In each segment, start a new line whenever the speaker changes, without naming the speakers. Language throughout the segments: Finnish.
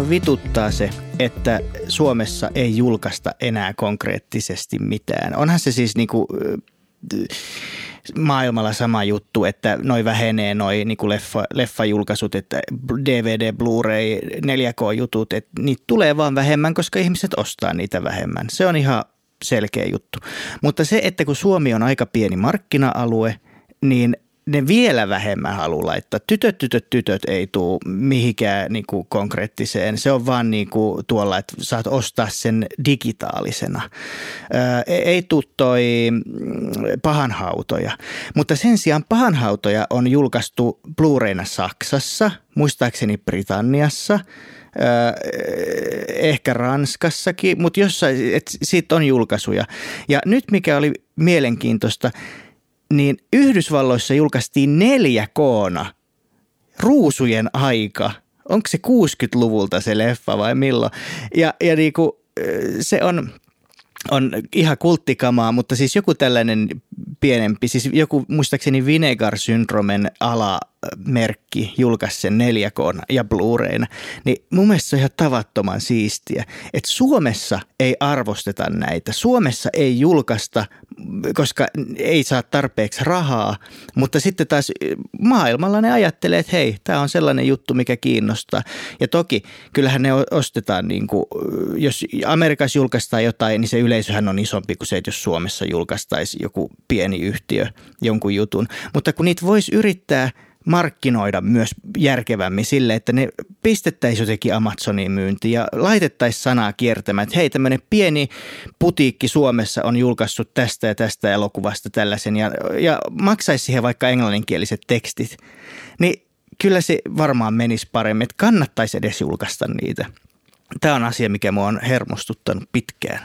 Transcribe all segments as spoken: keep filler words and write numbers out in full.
mua vituttaa se, että Suomessa ei julkaista enää konkreettisesti mitään. Onhan se siis niinku maailmalla sama juttu, että noi vähenee noi niinku leffa, leffajulkaisut, että D V D, Blu-ray, neljä K-jutut, että niitä tulee vaan vähemmän, koska ihmiset ostaa niitä vähemmän. Se on ihan selkeä juttu. Mutta se, että kun Suomi on aika pieni markkina-alue, niin ne vielä vähemmän haluaa laittaa. Tytöt, tytöt, tytöt ei tule mihinkään niin kuin konkreettiseen. Se on vaan niin kuin tuolla, että saat ostaa sen digitaalisena. Ää, ei tule toi pahanhautoja. Mutta sen sijaan pahanhautoja on julkaistu Blu-rayna Saksassa, muistaakseni Britanniassa, ää, ehkä Ranskassakin, mutta jossain, että siitä on julkaisuja. Ja nyt mikä oli mielenkiintoista, niin Yhdysvalloissa julkaistiin neljä K:na Ruusujen aika. Onko se kuusikymmentäluvulta se leffa vai milloin? Ja, ja niinku, se on, on ihan kulttikamaa, mutta siis joku tällainen pienempi, siis joku muistaakseni Vinegar Syndromen alamerkki julkaisi sen neljä K:na ja Blu-rayna. Niin mun mielestä se on ihan tavattoman siistiä, että Suomessa ei arvosteta näitä. Suomessa ei julkaista, koska ei saa tarpeeksi rahaa, mutta sitten taas maailmalla ne ajattelee, että hei, tämä on sellainen juttu, mikä kiinnostaa. Ja toki kyllähän ne ostetaan, niin kuin, jos Amerikassa julkaistaan jotain, niin se yleisöhän on isompi kuin se, että jos Suomessa julkaistaisi joku pieni yhtiö jonkun jutun. Mutta kun niitä voisi yrittää markkinoida myös järkevämmin sille, että ne pistettäisiin jotenkin Amazoniin myyntiin ja laitettaisiin sanaa kiertämään, että hei, tämmöinen pieni putiikki Suomessa on julkaissut tästä ja tästä elokuvasta tällaisen ja, ja maksaisi siihen vaikka englanninkieliset tekstit, niin kyllä se varmaan menisi paremmin, että kannattaisi edes julkaista niitä. Tämä on asia, mikä mua on hermostuttanut pitkään.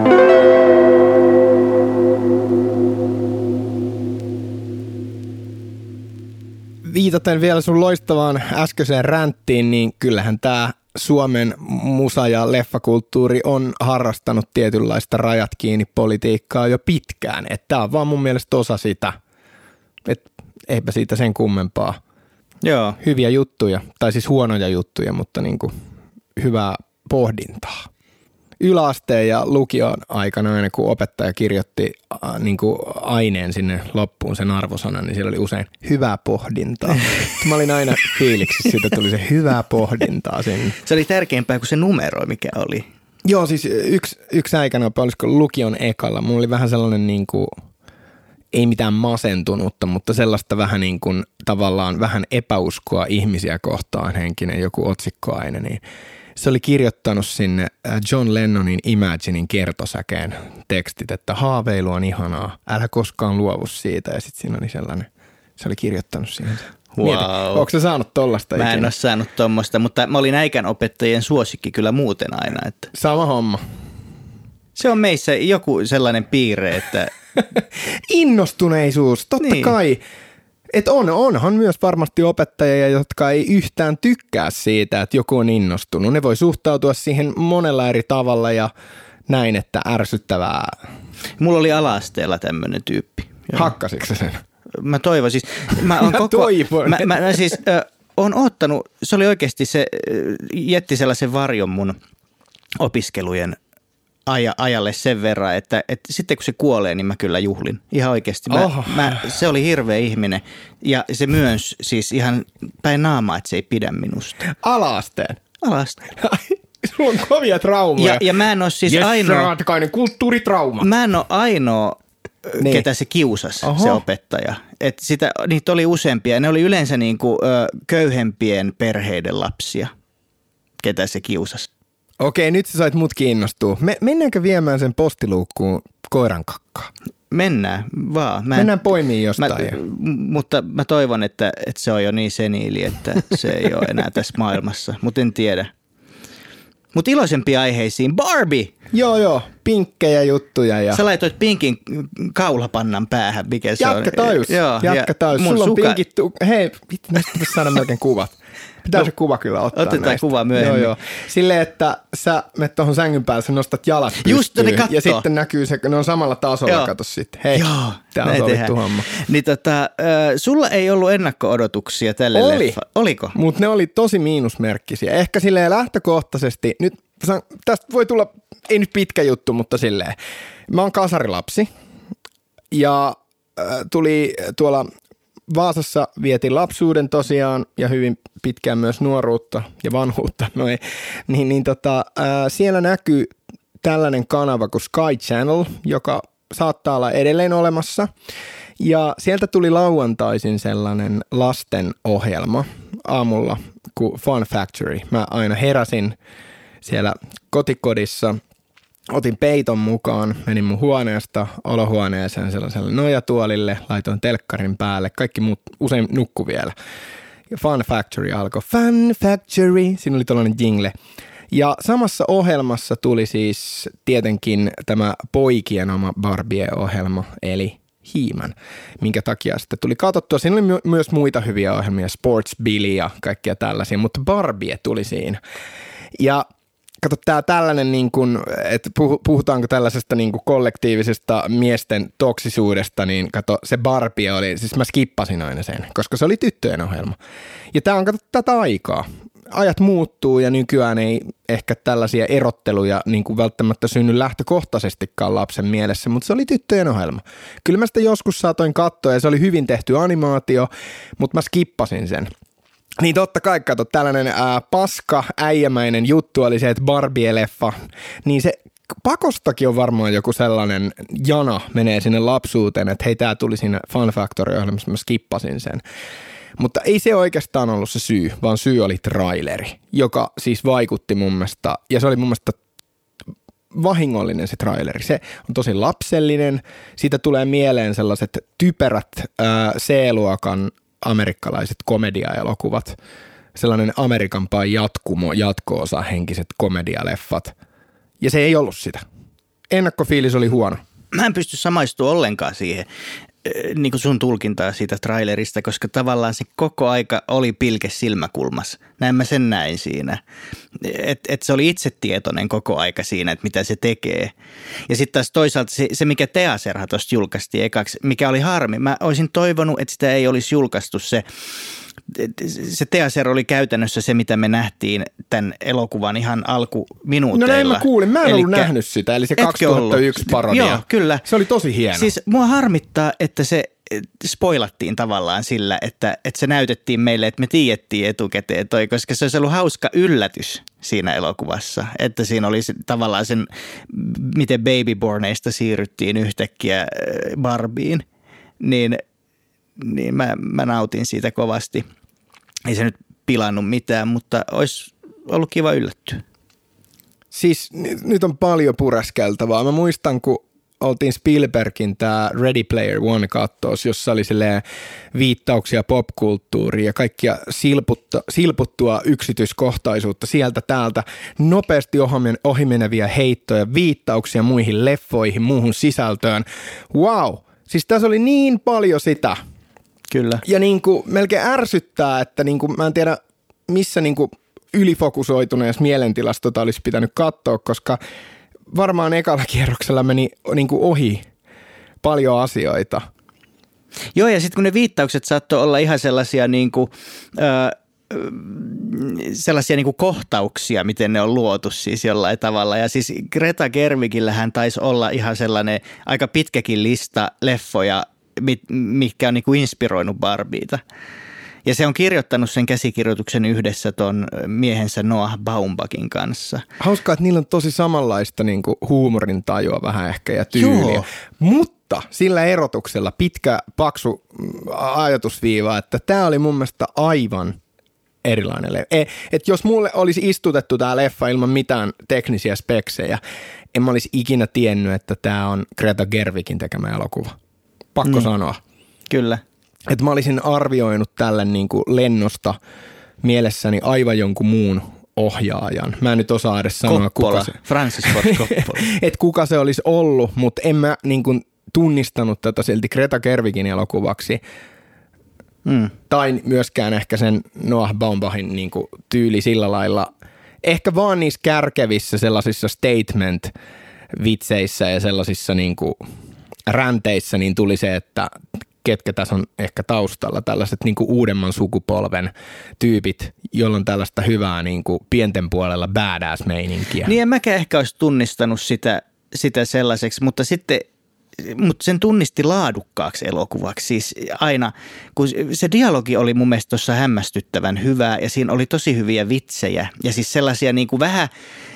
Viitaten vielä sun loistavaan äskeiseen ränttiin, niin kyllähän tämä Suomen musa- ja leffakulttuuri on harrastanut tietynlaista rajat kiinni politiikkaa jo pitkään. Että tämä on vaan mun mielestä osa sitä, että eipä siitä sen kummempaa.
Joo.
Hyviä juttuja, tai siis huonoja juttuja, mutta niin kuin hyvää pohdintaa. Yläasteen ja lukion aikana aina, kun opettaja kirjoitti äh, niin kuin aineen sinne loppuun sen arvosanan, niin siellä oli usein hyvää pohdintaa. Mä olin aina fiiliksissä, siitä tuli se hyvää pohdintaa sinne.
Se oli tärkeämpää kuin se numero, mikä oli.
Joo, siis yksi, yksi aikana, olisiko lukion ekalla, mulla oli vähän sellainen niin kuin, ei mitään masentunutta, mutta sellaista vähän niin kuin tavallaan vähän epäuskoa ihmisiä kohtaan henkinen joku otsikkoaine, niin se oli kirjoittanut sinne John Lennonin Imaginein kertosäkeen tekstit, että haaveilu on ihanaa, älä koskaan luovu siitä. Ja sitten siinä oli sellainen, se oli kirjoittanut siihen.
Wow.
Mieti, onko sä saanut tollasta
Mä en
ikinä?
ole saanut tommoista, mutta mä olin äikän opettajien suosikki kyllä muuten aina. Että
Sama homma.
se on meissä joku sellainen piirre, että
Innostuneisuus, totta
Niin.
kai. Että on, onhan myös varmasti opettajia, jotka ei yhtään tykkää siitä, että joku on innostunut. Ne voi suhtautua siihen monella eri tavalla ja näin, että ärsyttävää.
mulla oli ala-asteella tämmöinen tyyppi. Joo.
Hakkasitko sä sen?
Mä toivon siis, mä on
Mä
koko,
toivon.
mä, mä, mä siis äh, on ottanut, se oli oikeasti se, äh, jätti sellaisen varjon mun opiskelujen aja, ajalle sen verran, että, että sitten kun se kuolee, niin mä kyllä juhlin. Ihan oikeasti. Mä,
Oh.
mä, se oli hirveä ihminen ja se myös siis ihan päin naamaa, että se ei pidä minusta.
Ala-asteen.
Ala-asteella.
Sulla on kovia traumoja.
Ja, ja mä en ole siis
Jesse
ainoa,
Raatikainen, kulttuuritrauma.
mä en ole ainoa,
Niin.
ketä se kiusasi,
Oho.
se opettaja. Et sitä, niitä oli useampia. Ne oli yleensä niin kuin, ö, köyhempien perheiden lapsia, ketä se kiusasi.
Okei, nyt sä sait mut kiinnostua. Me, mennäänkö viemään sen postiluukkuun koiran kakkaa?
Mennään vaan. Mä en,
Mennään poimiin jostain.
Mä, m- mutta mä toivon, että, että se on jo niin seniili, että se ei ole enää tässä maailmassa. Mutta en tiedä. Mutta iloisempia aiheisiin. Barbie!
Joo, joo. Pinkkejä juttuja. Ja
Sä laitoit pinkin kaulapannan päähän, mikä se on.
jatka tajus.
Joo,
Jatka
ja
tajus.
mun
Sulla on
suka-
pinkit. Tu- Hei, vittu, näistä pitäisi saada melkein kuvat. Pitää no, se kuva kyllä ottaa
otetaan
näistä.
kuva myöhemmin.
Joo, joo. Silleen, että sä menet tuohon sängyn päälle, sä nostat jalat pystyyn.
Just, ne kattoo.
Ja sitten näkyy se, ne on samalla tasolla, joo. Kato sitten. Hei, joo, tää on sovittu homma.
Niin tota, äh, sulla ei ollut ennakko-odotuksia tälle
oli.
leffa. Oliko?
Mutta ne oli tosi miinusmerkkisiä. Ehkä silleen lähtökohtaisesti, nyt tästä voi tulla, ei nyt pitkä juttu, mutta silleen. Mä oon kasarilapsi ja äh, tuli tuolla Vaasassa vietin lapsuuden tosiaan ja hyvin pitkään myös nuoruutta ja vanhuutta. Noin. Niin, niin tota, ää, siellä näkyy tällainen kanava kuin Sky Channel, joka saattaa olla edelleen olemassa. Ja sieltä tuli lauantaisin sellainen lastenohjelma aamulla kuin Fun Factory. Mä aina heräsin siellä kotikodissa. Otin peiton mukaan, menin mun huoneesta olohuoneeseen sellaiselle nojatuolille, laitoin telkkarin päälle, kaikki muut usein nukku vielä. Ja Fun Factory alkoi, Fun Factory, siinä oli tällainen jingle. Ja samassa ohjelmassa tuli siis tietenkin tämä poikien oma Barbie-ohjelma, eli He-Man, minkä takia sitten tuli katsottua. Siinä oli my- myös muita hyviä ohjelmia, Sports Billy ja kaikkia tällaisia, mutta Barbie tuli siinä. Ja kato, tää tällainen, niin kuin, että puhutaanko tällaisesta niin kuin kollektiivisesta miesten toksisuudesta, niin kato, se Barbie oli, siis mä skippasin aina sen, koska se oli tyttöjen ohjelma. Ja tää on, kato, tätä aikaa. Ajat muuttuu ja nykyään ei ehkä tällaisia erotteluja niin kuin välttämättä synny lähtökohtaisestikaan lapsen mielessä, mutta se oli tyttöjen ohjelma. Kyllä mä sitä joskus saatoin katsoa ja se oli hyvin tehty animaatio, mutta mä skippasin sen. Niin totta kai, kato, tällainen ää, paska, äijämäinen juttu oli se, että Barbie-leffa, niin se pakostakin on varmaan joku sellainen jana menee sinne lapsuuteen, että hei, tää tuli siinä Fun Factory-ohjelmassa, mä skippasin sen. Mutta ei se oikeastaan ollut se syy, vaan syy oli traileri, joka siis vaikutti mun mielestä, ja se oli mun mielestä vahingollinen se traileri. Se on tosi lapsellinen, siitä tulee mieleen sellaiset typerät ää, C-luokan amerikkalaiset komedia-elokuvat, sellainen Amerikan Pie jatkumo, jatko-osa henkiset komedialeffat. Ja se ei ollut sitä. Ennakkofiilis oli huono.
Mä en pysty samaistumaan ollenkaan siihen, niin kuin sun tulkintaa siitä trailerista, koska tavallaan se koko aika oli pilke silmäkulmassa. Näin mä sen näin siinä. Että et se oli itsetietoinen koko aika siinä, että mitä se tekee. Ja sitten taas toisaalta se, se mikä Teaserha tuosta julkaistiin ekaksi, mikä oli harmi. Mä olisin toivonut, että sitä ei olisi julkaistu se. Se Teaser oli käytännössä se, mitä me nähtiin tämän elokuvan ihan alkuminuuteilla.
No näin mä kuulin. Mä en Elikkä, ollut nähnyt sitä, eli se kaksituhattayksi ollut parodia.
Joo, kyllä.
Se oli tosi hieno.
Siis mua harmittaa, että se spoilattiin tavallaan sillä, että, että se näytettiin meille, että me tiedettiin etukäteen toi, koska se olisi ollut hauska yllätys siinä elokuvassa, että siinä oli se, tavallaan sen, miten Babyborneista siirryttiin yhtäkkiä Barbieen, niin niin mä, mä nautin siitä kovasti. Ei se nyt pilannut mitään, mutta olisi ollut kiva yllättyä.
Siis nyt, nyt on paljon pureskeltavaa. Mä muistan, kun oltiin Spielbergin tää Ready Player One -kattos, jossa oli silleen viittauksia popkulttuuriin ja kaikkia silputta, silputtua yksityiskohtaisuutta sieltä täältä, nopeasti ohimeneviä heittoja, viittauksia muihin leffoihin, muuhun sisältöön. Wow! Siis tässä oli niin paljon sitä.
Kyllä.
Ja niin kuin melkein ärsyttää, että niin kuin, mä en tiedä missä niin kuin ylifokusoituneessa mielentilassa tota olisi pitänyt katsoa, koska varmaan ekalla kierroksella meni niin kuin ohi paljon asioita.
Joo, ja sitten kun ne viittaukset saattoi olla ihan sellaisia niin kuin, äh, sellaisia niin kuin kohtauksia, miten ne on luotu siis jollain tavalla. Ja siis Greta Gerwigillähän taisi olla ihan sellainen aika pitkäkin lista leffoja, mitkä on niin kuin inspiroinut Barbieta. Ja se on kirjoittanut sen käsikirjoituksen yhdessä ton miehensä Noah Baumbachin kanssa.
Hauskaa, että niillä on tosi samanlaista niin kuin huumorin tajua vähän ehkä ja tyyliä. Joo. Mutta sillä erotuksella pitkä, paksu ajatusviiva, että tämä oli mun mielestä aivan erilainen leffa. Että jos mulle olisi istutettu tämä leffa ilman mitään teknisiä speksejä, en mä olisi ikinä tiennyt, että tämä on Greta Gerwigin tekemä elokuva. Pakko mm. sanoa.
Kyllä.
Että mä olisin arvioinut tälle niin kuin lennosta mielessäni aivan jonkun muun ohjaajan. Mä en nyt osaa edes sanoa,
Coppola.
kuka se.
Francis Ford Coppola.
Että kuka se olisi ollut, mutta en mä niin kuin tunnistanut tätä silti Greta Gerwigin elokuvaksi. Mm. Tai myöskään ehkä sen Noah Baumbachin niin kuin tyyli sillä lailla, ehkä vaan niissä kärkevissä sellaisissa statement-vitseissä ja sellaisissa niin kuin ränteissä niin tuli se, että ketkä tässä on ehkä taustalla, tällaiset niin kuin uudemman sukupolven tyypit, joilla on tällaista hyvää niin kuin pienten puolella badass-meininkiä.
Niin en mäkään ehkä olisi tunnistanut sitä, sitä sellaiseksi, mutta sitten mutta sen tunnisti laadukkaaksi elokuvaksi. Siis aina, kun se dialogi oli mun mielestä tuossa hämmästyttävän hyvää ja siinä oli tosi hyviä vitsejä. Ja siis sellaisia niin kuin vähän,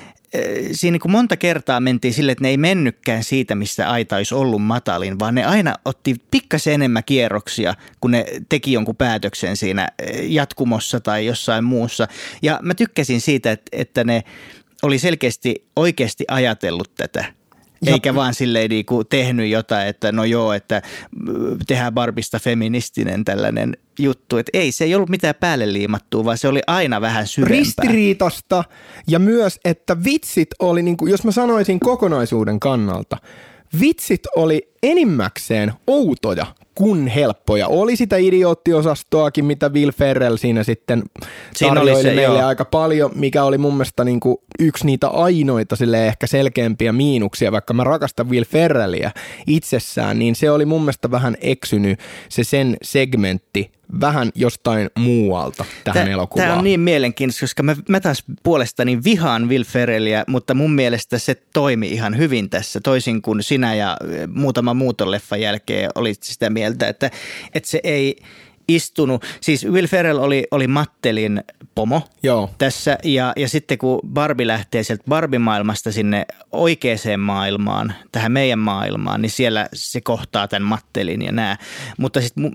siinä niin kuin monta kertaa mentiin sille, että ne ei mennytkään siitä, missä aita olisi ollut matalin, vaan ne aina otti pikkasen enemmän kierroksia, kun ne teki jonkun päätöksen siinä jatkumossa tai jossain muussa. Ja mä tykkäsin siitä, että, että ne oli selkeästi oikeasti ajatellut tätä. Eikä vaan silleen niinku tehnyt jotain, että no joo, että tehdään Barbista feministinen tällainen juttu. Että ei, se ei ollut mitään päälle liimattua, vaan se oli aina vähän syvempää.
Ristiriitasta ja myös, että vitsit oli, niinku, jos mä sanoisin kokonaisuuden kannalta, vitsit oli enimmäkseen outoja kuin helppoja. Oli sitä idioottiosastoakin, mitä Will Ferrell siinä sitten tarjoili se, meille joo. aika paljon, mikä oli mun mielestä niin kuin yksi niitä ainoita sille ehkä selkeämpiä miinuksia, vaikka mä rakastan Will Ferrelliä itsessään, niin se oli mun mielestä vähän eksynyt se sen segmentti vähän jostain muualta tähän Tää, elokuvaan.
Tämä on niin mielenkiintoista, koska mä, mä taas puolestani vihaan Will Ferrelliä, mutta mun mielestä se toimi ihan hyvin tässä, toisin kuin sinä ja muutama muuton leffan jälkeen olit sitä mieltä, että, että se ei istunut. Siis Will Ferrell oli, oli Mattelin pomo
Joo.
tässä ja, ja sitten kun Barbie lähtee sieltä Barbie-maailmasta sinne oikeaan maailmaan, tähän meidän maailmaan, niin siellä se kohtaa tämän Mattelin ja nää. Mutta sitten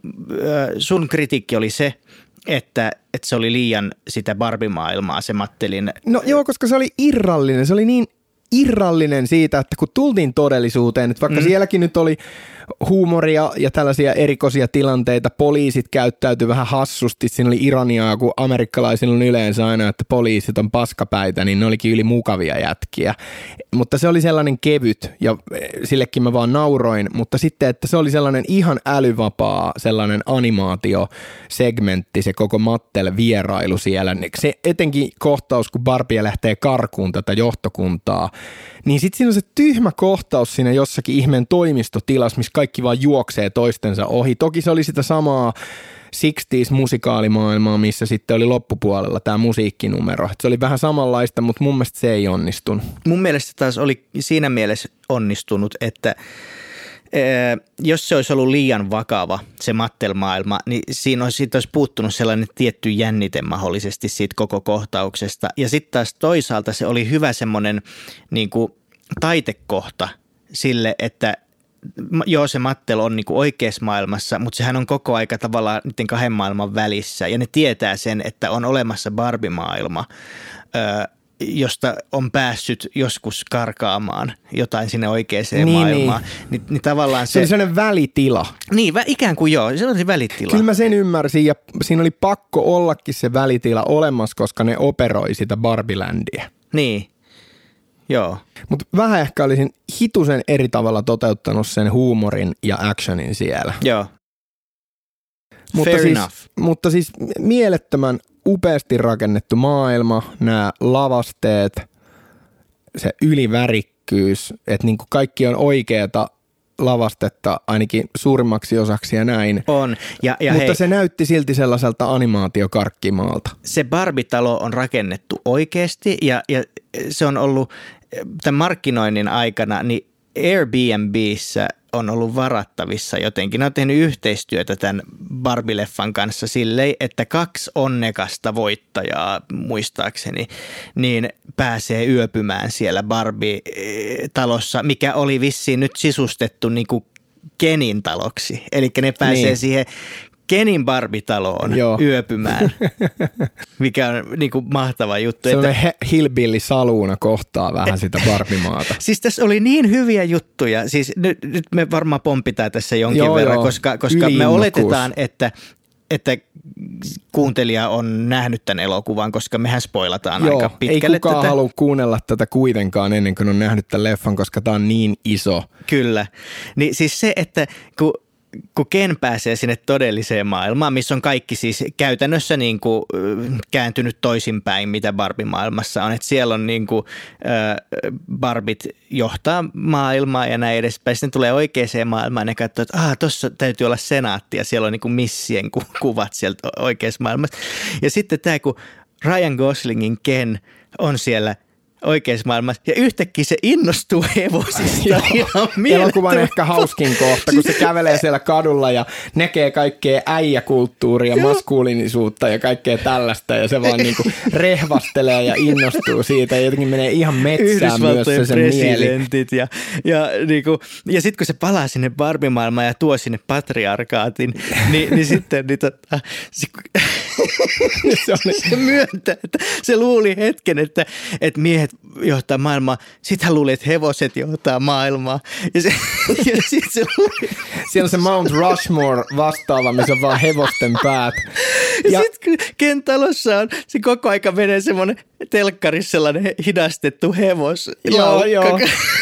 sun kritiikki oli se, että, että se oli liian sitä Barbie-maailmaa, se Mattelin.
No joo, koska se oli irrallinen, se oli niin irrallinen siitä, että kun tultiin todellisuuteen, että vaikka mm. sielläkin nyt oli huumoria ja tällaisia erikoisia tilanteita, poliisit käyttäytyi vähän hassusti, siinä oli ironiaa, kun amerikkalaisilla on yleensä aina, että poliisit on paskapäitä, niin ne olikin yli mukavia jätkiä, mutta se oli sellainen kevyt ja sillekin mä vaan nauroin, mutta sitten, että se oli sellainen ihan älyvapaa sellainen animaatiosegmentti, se koko Mattel vierailu siellä, se etenkin kohtaus, kun Barbie lähtee karkuun tätä johtokuntaa, niin sitten siinä on se tyhmä kohtaus siinä jossakin ihmeen toimistotilassa, missä kaikki vaan juoksee toistensa ohi. Toki se oli sitä samaa sixties-musikaalimaailmaa, missä sitten oli loppupuolella tämä musiikkinumero. Se oli vähän samanlaista, mutta mun mielestä se ei onnistunut.
Mun mielestä taas oli siinä mielessä onnistunut, että jos se olisi ollut liian vakava, se Mattel-maailma, niin siinä olisi, siitä olisi puuttunut sellainen tietty jännite mahdollisesti siitä koko kohtauksesta. Ja sitten taas toisaalta se oli hyvä semmoinen niin kuin taitekohta sille, että joo, se Mattel on niin kuin oikeassa maailmassa, mutta sehän on koko aika tavallaan niiden kahden maailman välissä. Ja ne tietää sen, että on olemassa Barbie-maailma, öö, josta on päässyt joskus karkaamaan jotain sinne oikeaan niin, maailmaan. Niin. Ni, niin tavallaan se,
se oli sellainen välitila.
Niin, ikään kuin joo, se oli se välitila.
Kyllä mä sen ymmärsin ja siinä oli pakko ollakin se välitila olemassa, koska ne operoi sitä Barbie-ländiä.
Niin, joo.
Mutta vähän ehkä olisin hitusen eri tavalla toteuttanut sen huumorin ja actionin siellä.
Joo.
Mutta
Fair
siis,
enough.
Mutta siis mielettömän upeasti rakennettu maailma, nämä lavasteet, se ylivärikkyys, että niin kuin kaikki on oikeata lavastetta ainakin suurimmaksi osaksi ja näin.
On. Ja, ja
mutta
hei,
se näytti silti sellaiselta animaatiokarkkimaalta.
Se Barbie-talo on rakennettu oikeasti ja, ja se on ollut tämän markkinoinnin aikana, niin Airbnbissä on ollut varattavissa jotenkin. Ne on tehnyt yhteistyötä tämän Barbie-leffan kanssa silleen, että kaksi onnekasta voittajaa muistaakseni niin pääsee yöpymään siellä Barbie-talossa, mikä oli vissiin nyt sisustettu niin kuin Kenin taloksi. Eli ne pääsee niin siihen Kenin Barbie-taloon Joo. yöpymään, mikä on niin kuin mahtava juttu.
Sellainen että hillbilly-saluuna kohtaa vähän sitä Barbie-maata.
Siis tässä oli niin hyviä juttuja. Siis nyt, nyt me varmaan pompitaan tässä jonkin joo, verran, joo. koska, koska me oletetaan, että, että kuuntelija on nähnyt tämän elokuvan, koska mehän spoilataan
joo,
aika pitkälle.
Ei kukaan
tätä.
halua kuunnella tätä kuitenkaan ennen kuin on nähnyt tämän leffan, koska tämä on niin iso.
Kyllä. Niin siis se, että kun kun Ken pääsee sinne todelliseen maailmaan, missä on kaikki siis käytännössä niin kuin kääntynyt toisinpäin, mitä Barbie-maailmassa on. Että siellä on niin kuin, äh, Barbit johtaa maailmaa ja näin edespäin. Sitten tulee oikeaan maailmaan ja katsoo, että ah, tuossa täytyy olla senaatti ja siellä on niin kuin missien ku- kuvat sieltä oikeassa maailmassa. Ja sitten tämä, kun Ryan Goslingin Ken on siellä oikeassa maailmassa. Ja yhtäkkiä se innostuu hevosista ihan mielettömästi.
Elokuvan ehkä hauskin kohta, kun se kävelee siellä kadulla ja näkee kaikkea äijäkulttuuria, maskuliinisuutta ja kaikkea tällaista. Ja se vaan niinku rehvastelee ja innostuu siitä. Ja jotenkin menee ihan metsään myös se sen mieli.
Ja, ja, niinku, ja sitten kun se palaa sinne Barbie-maailmaan ja tuo sinne patriarkaatin, niin, niin sitten niin tota, se, se, oli, se myöntää, että se luuli hetken, että, että miehet johtaa maailmaa. Sitten hän luuli, että hevoset johtaa maailmaa. Ja, se, ja sit se luuli.
Siellä on se Mount Rushmore vastaava, missä on vaan hevosten päät.
Ja, ja sitten Ken talossa on, se koko aika menee semmoinen telkkarissa sellainen hidastettu hevos.
Joo, joo.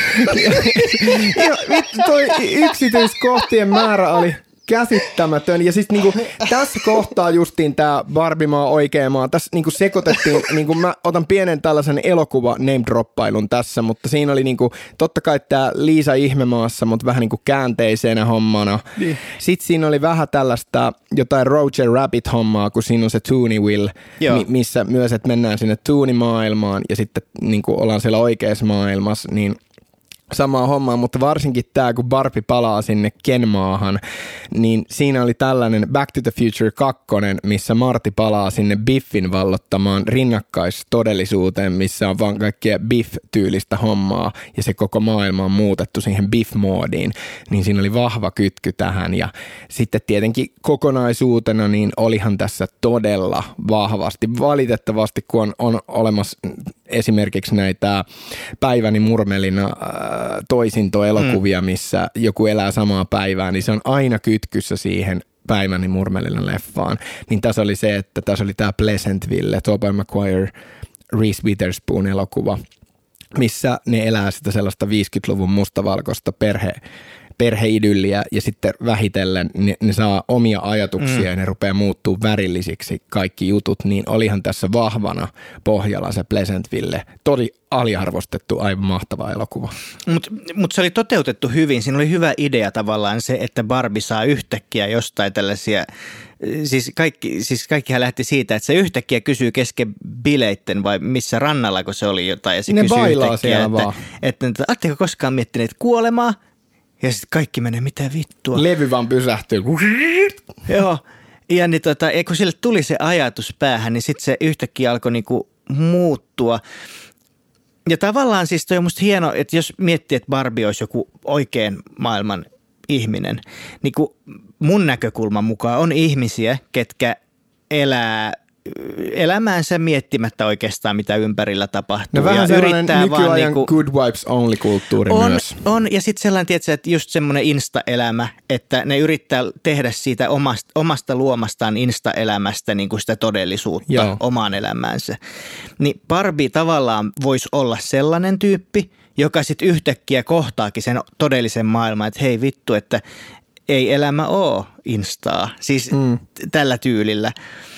Vittu, toi yksityiskohtien määrä oli käsittämätön. Ja siis niinku, tässä kohtaa justiin tämä Barbie-maa oikea maa. Tässä niinku sekoitettiin, niinku mä otan pienen tällaisen elokuva name-droppailun tässä, mutta siinä oli niinku, totta kai tämä Liisa Ihmemaassa, mutta vähän niinku käänteisenä hommana. Niin. Sitten siinä oli vähän tällaista jotain Roger Rabbit-hommaa, kun siinä on se Tooneyville, mi- missä myös, että mennään sinne Tooney-maailmaan ja sitten niinku ollaan siellä oikeassa maailmassa, niin samaa hommaa, mutta varsinkin tämä, kun Barbie palaa sinne Ken-maahan, niin siinä oli tällainen Back to the Future kaksi, missä Marty palaa sinne Biffin vallottamaan rinnakkaistodellisuuteen, missä on vaan kaikkea Biff-tyylistä hommaa ja se koko maailma on muutettu siihen Biff-moodiin, niin siinä oli vahva kytky tähän ja sitten tietenkin kokonaisuutena niin olihan tässä todella vahvasti, valitettavasti kun on, on olemassa esimerkiksi näitä Päiväni murmelina toisintoelokuvia, mm. missä joku elää samaa päivää, niin se on aina kytkyssä siihen Päiväni murmelina leffaan. Niin tässä oli se, että tässä oli tämä Pleasantville, Tobey Maguire, Reese Witherspoon elokuva, missä ne elää sitä sellaista viisikymmentäluvun mustavalkoista perhe, perheidylliä ja sitten vähitellen ne, ne saa omia ajatuksia mm. ja ne rupeaa muuttuu värillisiksi kaikki jutut, niin olihan tässä vahvana pohjalla se Pleasantville. Todi aliarvostettu, aivan mahtava elokuva.
Mutta mut se oli toteutettu hyvin. Siinä oli hyvä idea tavallaan se, että Barbie saa yhtäkkiä jostain tällaisia, siis, kaikki, siis kaikkihan lähti siitä, että se yhtäkkiä kysyy kesken bileitten vai missä rannalla, kun se oli jotain. Ja se
ne
kysyy
bailaa
yhtäkkiä,
siellä
että,
vaan.
että, että ootteko koskaan miettineet kuolemaa? Ja sitten kaikki menee, mitä vittua.
Levy vaan pysähtyy.
Joo. Ja niin tota, kun sille tuli se ajatus päähän, niin sitten se yhtäkkiä alkoi niinku muuttua. Ja tavallaan siis toi on musta hieno, että jos miettii, että Barbie olisi joku oikean maailman ihminen, niin kun mun näkökulman mukaan on ihmisiä, ketkä elää elämäänsä miettimättä oikeastaan, mitä ympärillä tapahtuu.
No vähän
ja
sellainen nykyajan
niinku,
good vibes only -kulttuuri
on,
myös.
On, ja sitten sellainen, tietysti, että just semmoinen insta-elämä, että ne yrittää tehdä siitä omasta, omasta luomastaan insta-elämästä niin kuin sitä todellisuutta Joo. omaan elämäänsä. Niin Barbie tavallaan voisi olla sellainen tyyppi, joka sitten yhtäkkiä kohtaakin sen todellisen maailman, että hei vittu, että ei elämä ole instaa. Siis mm. tällä tyylillä.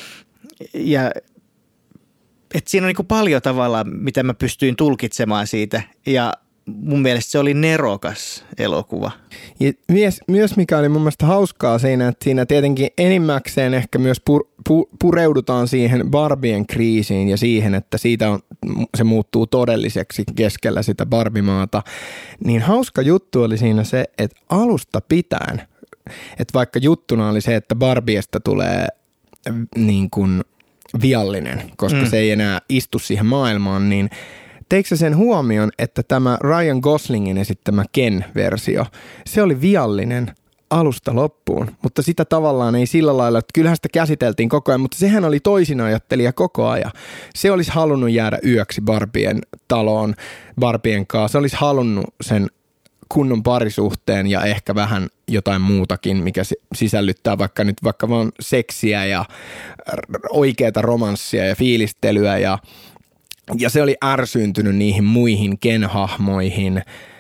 Ja että siinä on niin kuin paljon tavalla, mitä mä pystyin tulkitsemaan siitä ja mun mielestä se oli nerokas elokuva.
Ja myös, myös mikä oli mun mielestä hauskaa siinä, että siinä tietenkin enimmäkseen ehkä myös pur, pu, pureudutaan siihen Barbien kriisiin ja siihen, että siitä on, se muuttuu todelliseksi keskellä sitä Barbie-maata. Niin hauska juttu oli siinä se, että alusta pitäen, että vaikka juttuna oli se, että Barbiesta tulee niin kuin viallinen, koska mm. se ei enää istu siihen maailmaan, niin teikö sä sen huomion, että tämä Ryan Goslingin esittämä Ken-versio, se oli viallinen alusta loppuun, mutta sitä tavallaan ei sillä lailla, että kyllähän sitä käsiteltiin koko ajan, mutta sehän oli toisinajattelija koko ajan. Se olisi halunnut jäädä yöksi Barbien taloon, Barbien kanssa, se olisi halunnut sen kunnon parisuhteen ja ehkä vähän jotain muutakin, mikä sisällyttää vaikka nyt vaikka vaan seksiä ja oikeata romanssia ja fiilistelyä ja, ja se oli ärsyyntynyt niihin muihin Ken-hahmoihin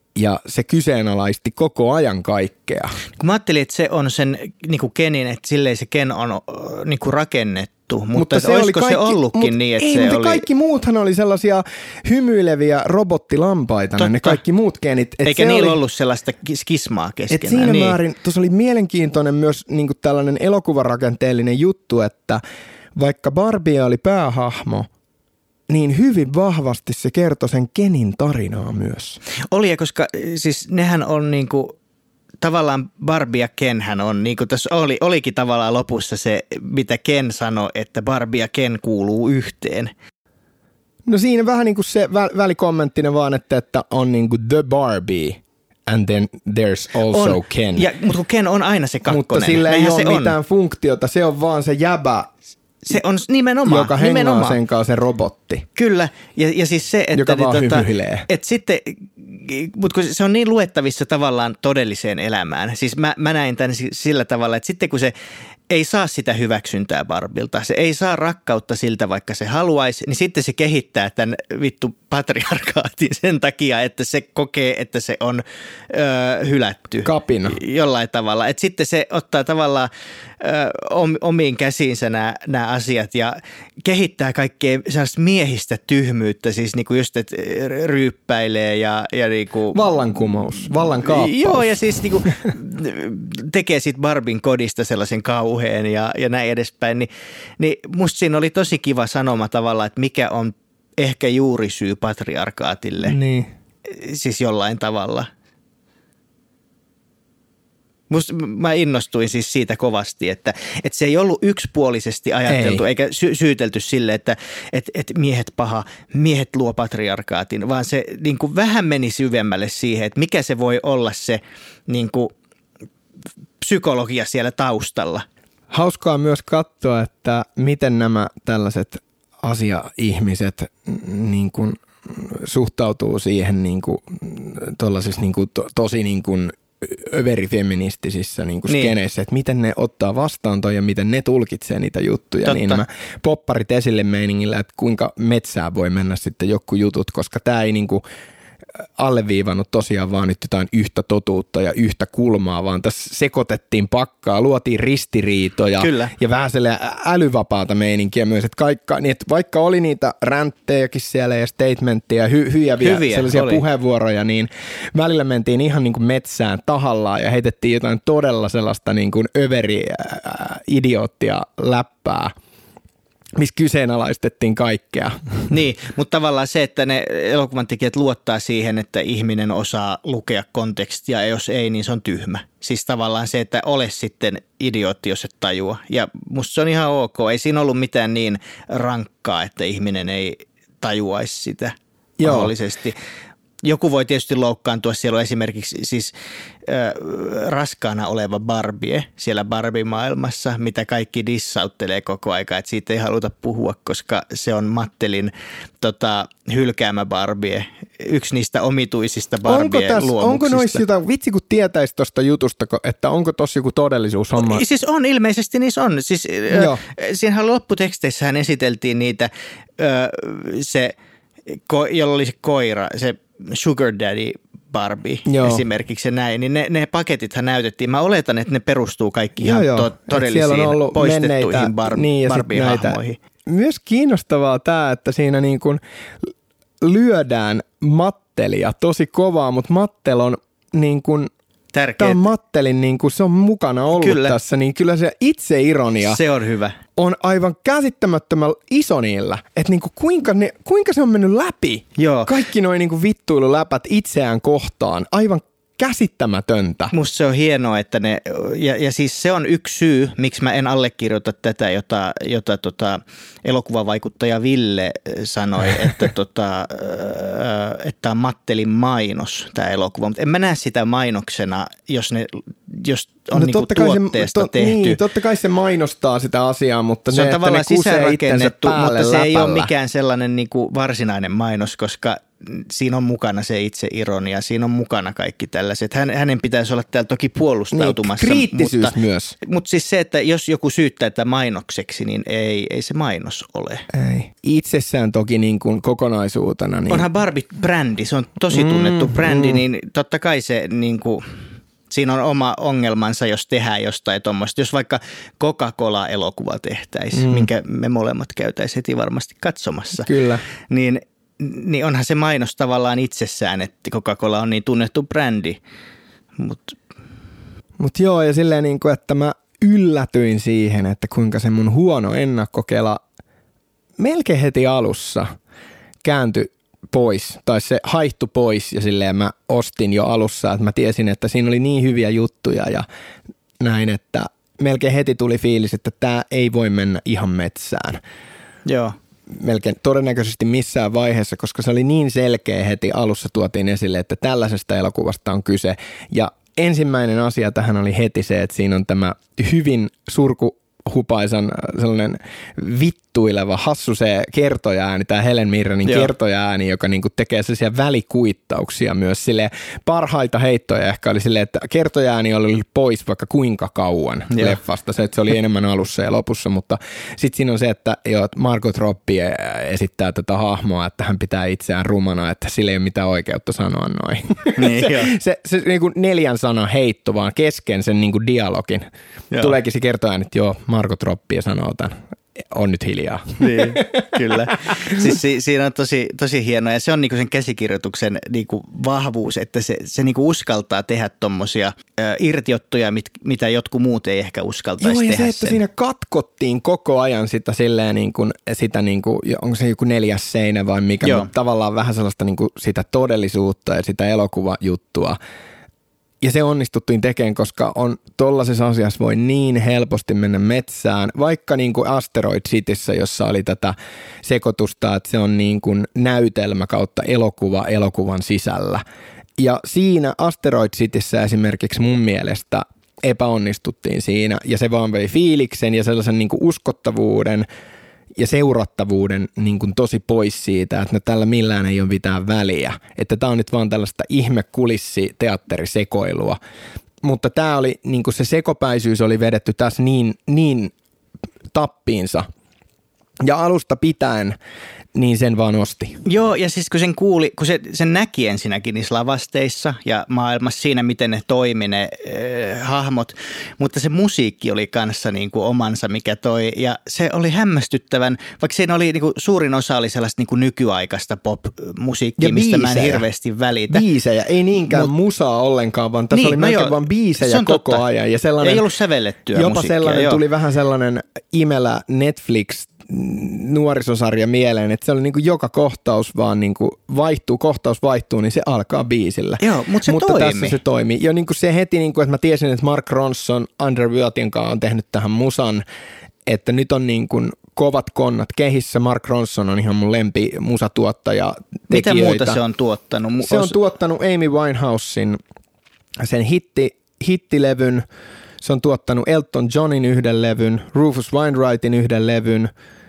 ja se kyseenalaisti koko ajan kaikkea.
Kun mä ajattelin, että se on sen niin kuin Kenin, että silleen se Ken on niin kuin rakennettu, mutta, mutta se olisiko kaikki, se ollutkin mut niin, että
ei,
se
mutta
oli...
kaikki muuthan oli sellaisia hymyileviä robottilampaita, Totta. Ne kaikki muut Kenit.
Eikä niillä oli... ollut sellaista skismaa keskenään.
Et siinä
niin.
määrin, tuossa oli mielenkiintoinen myös niin kuin tällainen elokuvarakenteellinen juttu, että vaikka Barbie oli päähahmo, niin hyvin vahvasti se kertoi sen Kenin tarinaa myös.
Oli, koska siis nehän on niinku, tavallaan Barbie ja Kenhän on, niin kuin tässä oli, olikin tavallaan lopussa se, mitä Ken sanoi, että Barbie ja Ken kuuluu yhteen.
No siinä vähän niin kuin se vä- välikommenttinen vaan, että, että on niin kuin the Barbie and then there's also
on,
Ken.
Ja, mutta kun Ken on aina se kakkonen.
Mutta sillä ei ole mitään
on.
funktiota, se on vaan se jäbä.
Se on nimenomaan.
Joka hengaa sen kanssa se robotti.
Kyllä, ja, ja siis se, että...
Joka vaan
tota,
hymyilee.
Että sitten, mutta kun se on niin luettavissa tavallaan todelliseen elämään. Siis mä, mä näin tämän sillä tavalla, että sitten kun se ei saa sitä hyväksyntää Barbilta, se ei saa rakkautta siltä, vaikka se haluaisi, niin sitten se kehittää tämän vittu patriarkaatin sen takia, että se kokee, että se on ö, hylätty.
Kapina.
Jollain tavalla. Että sitten se ottaa tavallaan ö, omiin käsiinsä nämä, nämä asiat ja kehittää kaikkea sellaista miehistä tyhmyyttä, siis niinku just, että ryyppäilee ja, ja niinku...
Vallankumous, vallankaappaus.
Joo, ja siis niinku tekee siitä Barbin kodista sellaisen kauheen ja, ja näin edespäin, niin, niin musta siinä oli tosi kiva sanoma tavallaan, että mikä on ehkä juurisyy patriarkaatille,
niin.
Siis jollain tavalla. Musta, mä innostuin siis siitä kovasti, että, että se ei ollut yksipuolisesti ajateltu ei. Eikä sy- syytelty sille, että, että, että miehet paha, miehet luo patriarkaatin, vaan se niin kuin vähän meni syvemmälle siihen, että mikä se voi olla se niin kuin psykologia siellä taustalla.
Hauskaa myös katsoa, että miten nämä tällaiset asia-ihmiset niin kuin suhtautuu siihen niin kuin, niin kuin to, tosi niin kuin överifeministisissä niin kuin skeneissä, niin. Että miten ne ottaa vastaan toi ja miten ne tulkitsee niitä juttuja. Totta. Niin nämä popparit esille meiningillä, että kuinka metsään voi mennä sitten joku jutut, koska tämä ei niin kuin alleviivannut tosiaan vaan nyt jotain yhtä totuutta ja yhtä kulmaa, vaan tässä sekoitettiin pakkaa, luotiin ristiriitoja Kyllä. ja vähän sellainen älyvapaata meininkiä myös, että, kaikka, niin että vaikka oli niitä ränttejäkin siellä ja statementteja, hy, hyviä, hyviä sellaisia oli. Puheenvuoroja, niin välillä mentiin ihan niin kuin metsään tahallaan ja heitettiin jotain todella sellaista niin kuin överi äh, idioottia läppää, missä kyseenalaistettiin kaikkea. Niin, mutta tavallaan se, että ne elokuvan tekijät luottaa siihen, että ihminen osaa lukea kontekstia ja jos ei, niin se on tyhmä. Siis tavallaan se, että ole sitten idiootti, jos et tajua. Ja musta se on ihan ok. Ei siinä ollut mitään niin rankkaa, että ihminen ei tajuaisi sitä mahdollisesti. Joku voi tietysti loukkaantua, siellä on esimerkiksi siis äh, raskaana oleva Barbie siellä Barbie-maailmassa, mitä kaikki dissauttelee koko aika, että siitä ei haluta puhua, koska se on Mattelin tota, hylkäämä Barbie, yksi niistä omituisista Barbie-luomuksista. Onko noissa jotain, vitsi kun tietäisi tuosta jutusta, että onko tuossa joku todellisuushomma? Siis on, ilmeisesti niissä on. Siis, äh, siinähän lopputeksteissähän esiteltiin niitä, äh, se, ko, jolla oli se koira, se Sugar Daddy Barbie joo. esimerkiksi ja näin, niin ne, ne paketithan näytettiin. Mä oletan, että ne perustuu kaikki ihan joo, to, todellisiin poistettuihin bar, niin, Barbie-hahmoihin. Myös kiinnostavaa tämä, että siinä niin kuin lyödään Mattelia tosi kovaa, mutta Mattel on niin kuin tärkeä. Tämä on Mattelin, niin kuin se on mukana ollut kyllä. tässä, niin kyllä se itseironia se on hyvä. On aivan käsittämättömän iso niillä. Että niin kuin kuinka, ne, kuinka se on mennyt läpi. Joo. Kaikki noi niin kuin vittuiluläpät itseään kohtaan. Aivan käsittämätöntä. Musta se on hienoa, että ne, ja, ja siis se on yksi syy, miksi mä en allekirjoita tätä, jota, jota tota, elokuvavaikuttaja Ville sanoi, että tota, että on Mattelin mainos, tämä elokuva. Mutta en mä näe sitä mainoksena, jos, ne, jos
on no, niinku tuotteesta
se, to,
tehty.
Niin, totta kai se mainostaa sitä asiaa, mutta
se,
se
on
että
tavallaan
ne kusee
sisäänrakennettu, mutta se
läpällä.
ei ole mikään sellainen niinku varsinainen mainos, koska siinä on mukana se itse ironia, siinä on mukana kaikki tällaiset. Hän, hänen pitäisi olla täällä toki puolustautumassa.
Niin, kriittisyys
mutta,
myös.
Mutta siis se, että jos joku syyttää tätä mainokseksi, niin ei, ei se mainos ole.
Ei. Itsessään toki niin kuin kokonaisuutena. Niin...
Onhan Barbie-brändi, se on tosi tunnettu mm, brändi, mm. niin totta kai se niin kuin, siinä on oma ongelmansa, jos tehdään jostain tuommoista. Jos vaikka Coca-Cola-elokuva tehtäisiin, mm. minkä me molemmat käytäisiin heti varmasti katsomassa.
Kyllä.
Niin Niin onhan se mainos tavallaan itsessään, että Coca-Cola on niin tunnettu brändi. Mutta
Mut joo, ja silleen niin kuin, että mä yllätyin siihen, että kuinka se mun huono ennakkokela melkein heti alussa kääntyi pois, tai se haihtui pois, ja silleen mä ostin jo alussa, että mä tiesin, että siinä oli niin hyviä juttuja ja näin, että melkein heti tuli fiilis, että tää ei voi mennä ihan metsään.
Joo.
Melkein todennäköisesti missään vaiheessa, koska se oli niin selkeä heti alussa tuotiin esille, että tällaisesta elokuvasta on kyse. Ja ensimmäinen asia tähän oli heti se, että siinä on tämä hyvin surkuhupaisan sellainen vittuileva, hassu se kertoja-ääni, tämä Helen Mirrenin kertoja-ääni, joka niinku tekee sellaisia välikuittauksia myös. Silleen, parhaita heittoja ehkä oli silleen, että kertoja-ääni oli pois vaikka kuinka kauan Joo. leffasta. Se, että se oli enemmän alussa ja lopussa, mutta sitten siinä on se, että jo, Margot Robbie esittää tätä hahmoa, että hän pitää itseään rumana, että sillä ei ole mitään oikeutta sanoa noin. Niin, se se, se niinku neljän sanan heitto vaan kesken sen niinku dialogin. Joo. Tuleekin se kertoja-ääni, että joo, Margot Robbie sanoo tämän. On nyt hiljaa.
Niin, kyllä. Siis si, siinä on tosi, tosi hienoa ja se on niinku sen käsikirjoituksen niinku vahvuus, että se, se niinku uskaltaa tehdä tommosia ö, irtiottoja, mit, mitä jotkut muut ei ehkä uskaltaisi
Joo, ja
tehdä
se, että
sen.
siinä katkottiin koko ajan sitä silleen niin kuin, sitä niin kuin, onko se joku neljäs seinä vai mikä,
Joo.
mutta tavallaan vähän sellaista niin kuin sitä todellisuutta ja sitä elokuvajuttua. Ja se onnistuttiin tekemään, koska on tollaisessa asiassa voi niin helposti mennä metsään, vaikka niin kuin Asteroid Cityssä, jossa oli tätä sekoitusta, että se on niin kuin näytelmä kautta elokuva elokuvan sisällä. Ja siinä Asteroid Cityssä esimerkiksi mun mielestä epäonnistuttiin siinä, ja se vaan vei fiiliksen ja sellaisen niin kuin uskottavuuden ja seurattavuuden niin kuin tosi pois siitä, että no tällä millään ei ole mitään väliä. Että tämä on nyt vaan tällaista ihmekulissi-teatterisekoilua. Mutta tämä oli, niin kuin se sekopäisyys oli vedetty tässä niin, niin tappiinsa. Ja alusta pitäen niin sen vaan osti.
Joo, ja siis kun sen kuuli, kun se, sen näki ensinnäkin niissä lavasteissa ja maailmassa siinä, miten ne toimi ne äh, hahmot, mutta se musiikki oli kanssa niin kuin omansa, mikä toi, ja se oli hämmästyttävän, vaikka siinä oli niin kuin, suurin osa oli sellaista niin kuin nykyaikaista pop-musiikkia, ja mistä biisejä. Mä en hirveästi välitä.
Biisejä, ei niinkään Mut, musaa ollenkaan, vaan tässä niin, oli no melkein vaan biisejä koko totta. ajan. Ja sellainen,
ei ollut sävellettyä
jopa
musiikkia.
Jopa sellainen
joo.
tuli vähän sellainen imelä Netflix nuorisosarja mieleen, että se oli niin kuin joka kohtaus vaan niin kuin vaihtuu, kohtaus vaihtuu, niin se alkaa biisillä.
Joo, mutta se
mutta
toimi.
tässä se toimi. Ja niin kuin se heti, niin kuin, että mä tiesin, että Mark Ronson Underworldin kanssa on tehnyt tähän musan, että nyt on niin kuin kovat konnat kehissä. Mark Ronson on ihan mun lempi musatuottaja.
Mitä muuta se on tuottanut?
Se on tuottanut Amy Winehousein sen hitti, hittilevyn. Se on tuottanut Elton Johnin yhden levyn, Rufus Wainwrightin yhden levyn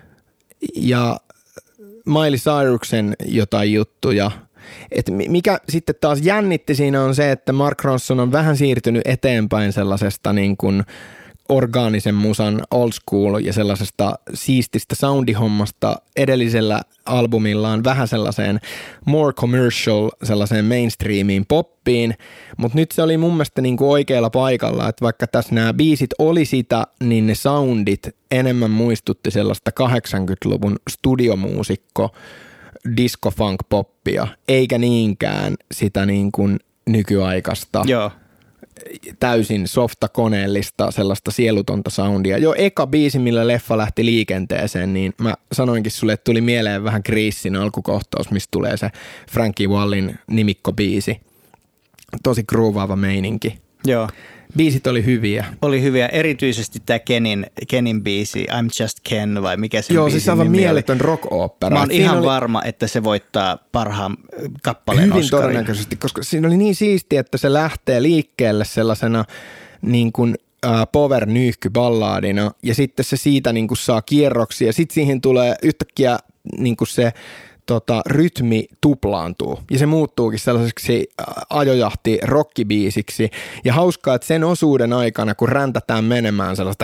ja Miley Cyrusen jotain juttuja. Et mikä sitten taas jännitti siinä on se, että Mark Ronson on vähän siirtynyt eteenpäin sellaisesta niin kuin orgaanisen musan old school ja sellaisesta siististä soundihommasta edellisellä albumillaan vähän sellaiseen more commercial, sellaiseen mainstreamiin poppiin, mutta nyt se oli mun mielestä niinku oikealla paikalla, että vaikka tässä nämä biisit oli sitä, niin ne soundit enemmän muistutti sellaista kahdeksankymmentäluvun studiomuusikko disco funk poppia, eikä niinkään sitä niin kuin nykyaikaista.
Joo.
Täysin softakoneellista, sellaista sielutonta soundia. Jo eka biisi, millä leffa lähti liikenteeseen, niin mä sanoinkin sulle, että tuli mieleen vähän Greasin alkukohtaus, mistä tulee se Frankie Wallin nimikkobiisi. Tosi groovaava meininki.
Joo.
Biisit oli hyviä.
Oli hyviä. Erityisesti tämä Kenin, Kenin biisi, I'm Just Ken, vai mikä se
Joo,
biisin
siis aivan
nimi
mieletön
oli.
rock-opera.
Mä oon
siinä
ihan
oli
varma, että se voittaa parhaan kappaleen
hyvin
Oscarin.
todennäköisesti, koska siinä oli niin siistiä, että se lähtee liikkeelle sellaisena niin kuin power-nyyhky-balladina ja sitten se siitä niin kuin saa kierroksia ja sitten siihen tulee yhtäkkiä niin kuin se tota, rytmi tuplaantuu ja se muuttuukin sellaiseksi ajojahti rockibiisiksi ja hauskaa, että sen osuuden aikana kun räntätään menemään sellaista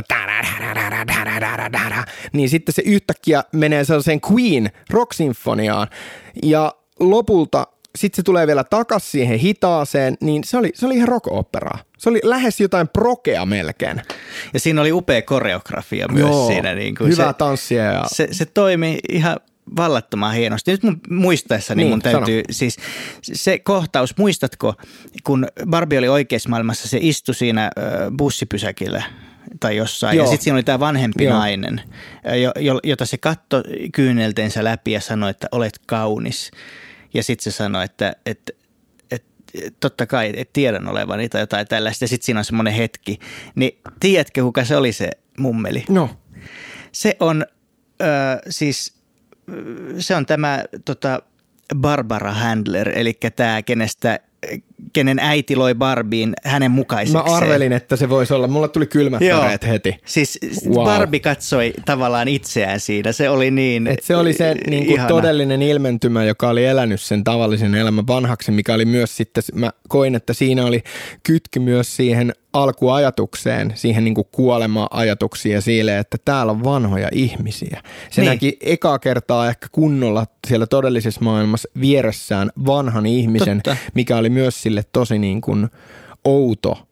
niin sitten se yhtäkkiä menee sellaiseen Queen rock-sinfoniaan ja lopulta sitten se tulee vielä takaisin siihen hitaaseen, niin se oli, se oli ihan rock-operaa. Se oli lähes jotain prokea melkein.
Ja siinä oli upea koreografia myös. Joo, siinä. Niin kuin
hyvää
se,
tanssia. Ja...
Se, se toimi ihan vallattoman hienosti. Nyt mun muistaessani niin, mun täytyy, sano. Siis se kohtaus, muistatko, kun Barbie oli oikeassa maailmassa, se istui siinä äh, bussipysäkillä tai jossain. Joo. Ja sitten siinä oli tämä vanhempi Joo. nainen, jo, jota se katsoi kyynelteensä läpi ja sanoi, että olet kaunis. Ja sitten se sanoi, että, että, että, että totta kai, että tiedän olevani tai jotain tällaista. Ja sitten siinä on semmoinen hetki. Niin tiedätkö, kuka se oli se mummeli?
No.
Se on äh, siis, se on tämä tota, Barbara Handler, eli tämä, kenestä, kenen äiti loi Barbien hänen mukaisekseen.
Mä arvelin, että se voisi olla. Mulla tuli kylmät väreet heti.
Siis wow. Barbie katsoi tavallaan itseään siinä. Se oli niin
Et se oli se niin kuin todellinen ilmentymä, joka oli elänyt sen tavallisen elämän vanhaksi, mikä oli myös sitten, mä koin, että siinä oli kytky myös siihen alkuajatukseen, siihen niin kuin kuolema-ajatuksiin ja sille, että täällä on vanhoja ihmisiä. Se niin. näki ekaa kertaa ehkä kunnolla siellä todellisessa maailmassa vieressään vanhan ihmisen, Totta. mikä oli myös sille tosi niin kuin outo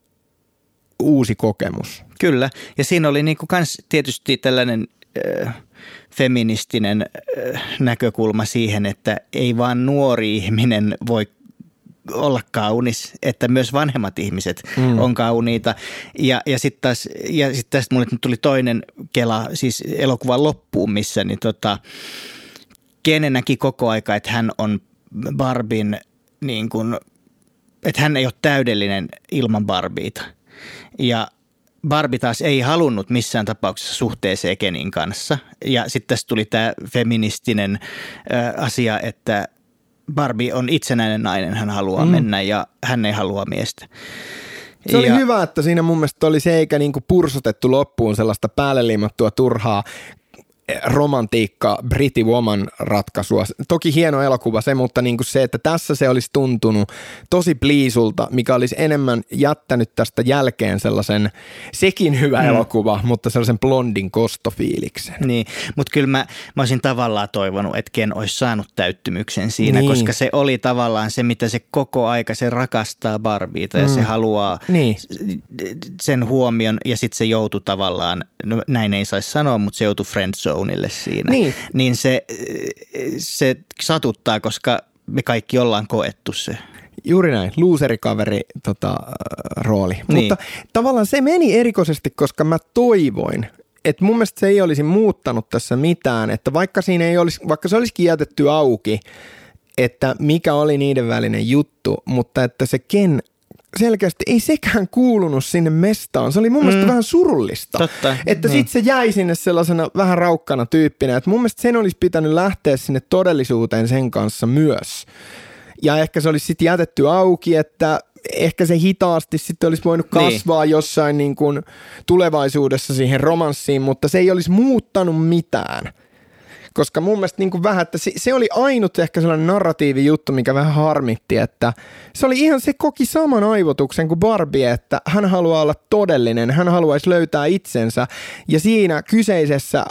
uusi kokemus.
Kyllä, ja siinä oli niin kuin kans tietysti tällainen äh, feministinen äh, näkökulma siihen, että ei vaan nuori ihminen voi olla kaunis, että myös vanhemmat ihmiset mm. on kauniita. Ja, ja sitten taas, ja sit tästä mulle tuli toinen kela, siis elokuvan loppuun, missä niin tota, Ken näki koko aika, että hän on Barbin niin kuin, että hän ei ole täydellinen ilman Barbieta. Ja Barbie taas ei halunnut missään tapauksessa suhteeseen Kenin kanssa. Ja sitten tässä tuli tämä feministinen ä, asia, että Barbie on itsenäinen nainen, hän haluaa mm. mennä ja hän ei halua miestä.
Se oli
ja,
hyvä, että siinä mun mielestä oli se eikä niinku pursotettu loppuun sellaista päälle liimattua turhaa romantiikka, Pretty Woman ratkaisua. Toki hieno elokuva se, mutta niin kuin se, että tässä se olisi tuntunut tosi pliisulta, mikä olisi enemmän jättänyt tästä jälkeen sellaisen, sekin hyvä mm. elokuva, mutta sellaisen blondin kostofiiliksen.
Niin, mutta kyllä mä, mä olisin tavallaan toivonut, että Ken olisi saanut täyttymyksen siinä, niin. koska se oli tavallaan se, mitä se koko aika, se rakastaa Barbieta ja mm. se haluaa niin. sen huomion ja sitten se joutui tavallaan, no näin ei saisi sanoa, mutta se joutui friendzone siinä, niin, niin se, se satuttaa, koska me kaikki ollaan koettu se.
Juuri näin, loserikaveri tota, rooli. Niin. Mutta tavallaan se meni erikoisesti, koska mä toivoin, että mun mielestä se ei olisi muuttanut tässä mitään, että vaikka, siinä ei olisi, vaikka se olisikin jätetty auki, että mikä oli niiden välinen juttu, mutta että se Ken selkeästi ei sekään kuulunut sinne mestaan. Se oli mun mielestä mm. vähän surullista.
Totta.
Että niin. Sitten se jäi sinne sellaisena vähän raukkana tyyppinä. Että mun mielestä sen olisi pitänyt lähteä sinne todellisuuteen sen kanssa myös. Ja ehkä se olisi sitten jätetty auki, että ehkä se hitaasti sitten olisi voinut kasvaa niin. jossain niin kuin tulevaisuudessa siihen romanssiin, mutta se ei olisi muuttanut mitään. Koska mun mielestä niin kuin vähän, että se, se oli ainut ehkä sellainen narratiivijuttu, mikä vähän harmitti, että se oli ihan, se koki saman aivotuksen kuin Barbie, että hän haluaa olla todellinen, hän haluaisi löytää itsensä ja siinä kyseisessä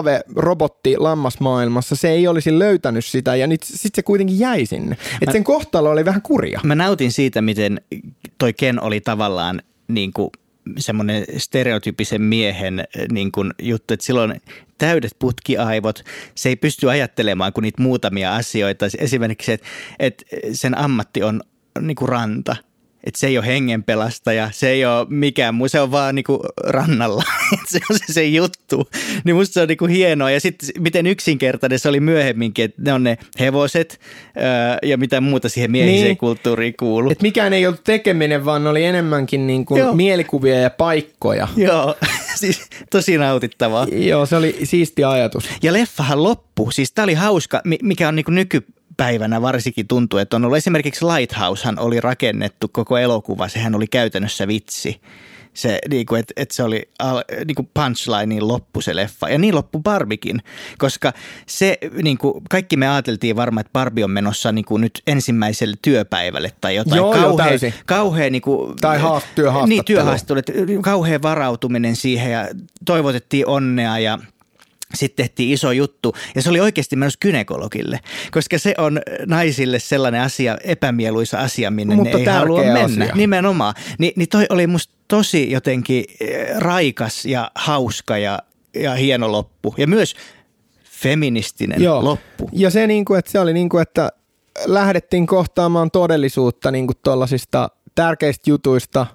haave-robotti-lammasmaailmassa se ei olisi löytänyt sitä ja sitten se kuitenkin jäi sinne. Että sen kohtalo oli vähän kurja.
Mä nautin siitä, miten toi Ken oli tavallaan niin kuin semmoinen stereotyyppisen miehen niin kuin juttu, että silloin täydet putkiaivot, se ei pysty ajattelemaan kuin niitä muutamia asioita. Esimerkiksi, että, että sen ammatti on niin kuin ranta. Että se ei ole hengenpelastaja, se ei ole mikään muu, se on vaan niinku rannalla. Se on se, se juttu. Niin musta se on niinku hienoa. Ja sitten miten yksinkertainen se oli myöhemminkin, että ne on ne hevoset ää, ja mitä muuta siihen miehiseen niin. kulttuuriin kuuluu.
Että mikään ei ollut tekeminen, vaan oli enemmänkin niinku mielikuvia ja paikkoja.
Joo, siis tosi nautittavaa.
Joo, se oli siisti ajatus.
Ja leffahan loppui. Siis tää oli hauska, mikä on niinku nyky... päivänä varsinkin tuntuu, että on ollut esimerkiksi Lighthousehan oli rakennettu koko elokuva, sehän oli käytännössä vitsi. Se, niinku, että et se oli niinku punchlineen loppu se leffa. Ja niin loppu Barbikin, koska se, niinku, kaikki me ajateltiin varmaan, että Barbie on menossa niinku, nyt ensimmäiselle työpäivälle tai jotain.
Joo,
kauhea,
jo,
kauhea niinku,
tai haast, työhaastattelu.
Niin, työhaastattelu. Kauhea varautuminen siihen ja toivotettiin onnea ja sitten tehtiin iso juttu ja se oli oikeasti menossa gynekologille, koska se on naisille sellainen asia, epämieluisa asia, minne
mutta
ne ei halua mennä.
Asia.
Nimenomaan. Ni, niin toi oli musta tosi jotenkin raikas ja hauska ja, ja hieno loppu ja myös feministinen
Joo.
loppu.
Ja se, niin kuin, että se oli niin kuin, että lähdettiin kohtaamaan todellisuutta niin kuin tuollaisista tärkeistä jutuista.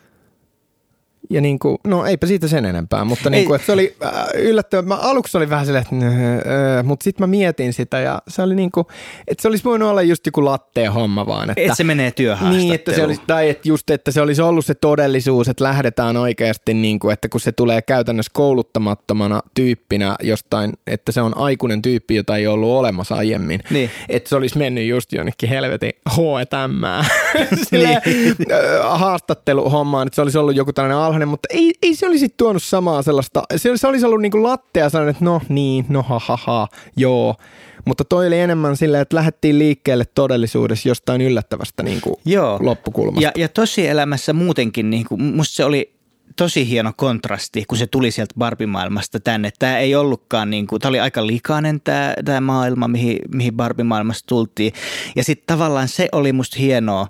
Ja niin kuin, no eipä siitä sen enempää, mutta niin kuin, että se oli yllättävän, mä aluksi oli vähän silleen, että öö, mutta sitten mä mietin sitä ja se oli niin kuin, että se olisi voinut olla just joku latteen homma vaan. Että,
että se menee työhaastatteluun.
Niin, että se olisi, tai että just, että se olisi ollut se todellisuus, että lähdetään oikeasti niin kuin, että kun se tulee käytännössä kouluttamattomana tyyppinä jostain, että se on aikuinen tyyppi, jota ei ollut olemassa aiemmin. Niin. Että se olisi mennyt just jonnekin helvetin H and M silleen niin. haastatteluhommaan, että se olisi ollut joku tällainen alhainen, mutta ei, ei se olisi tuonut samaa sellaista, se, se olisi ollut niin kuin lattea sellainen, että no niin, no ha ha ha, joo. Mutta toi oli enemmän silleen, että lähdettiin liikkeelle todellisuudessa jostain yllättävästä niin kuin joo. loppukulmasta.
Ja, ja tosielämässä muutenkin, niin kuin, musta se oli tosi hieno kontrasti, kun se tuli sieltä Barbie-maailmasta tänne. Tämä ei ollutkaan, niin kuin, tämä oli aika likainen tämä, tämä maailma, mihin, mihin Barbie-maailmasta tultiin. Ja sitten tavallaan se oli musta hienoa,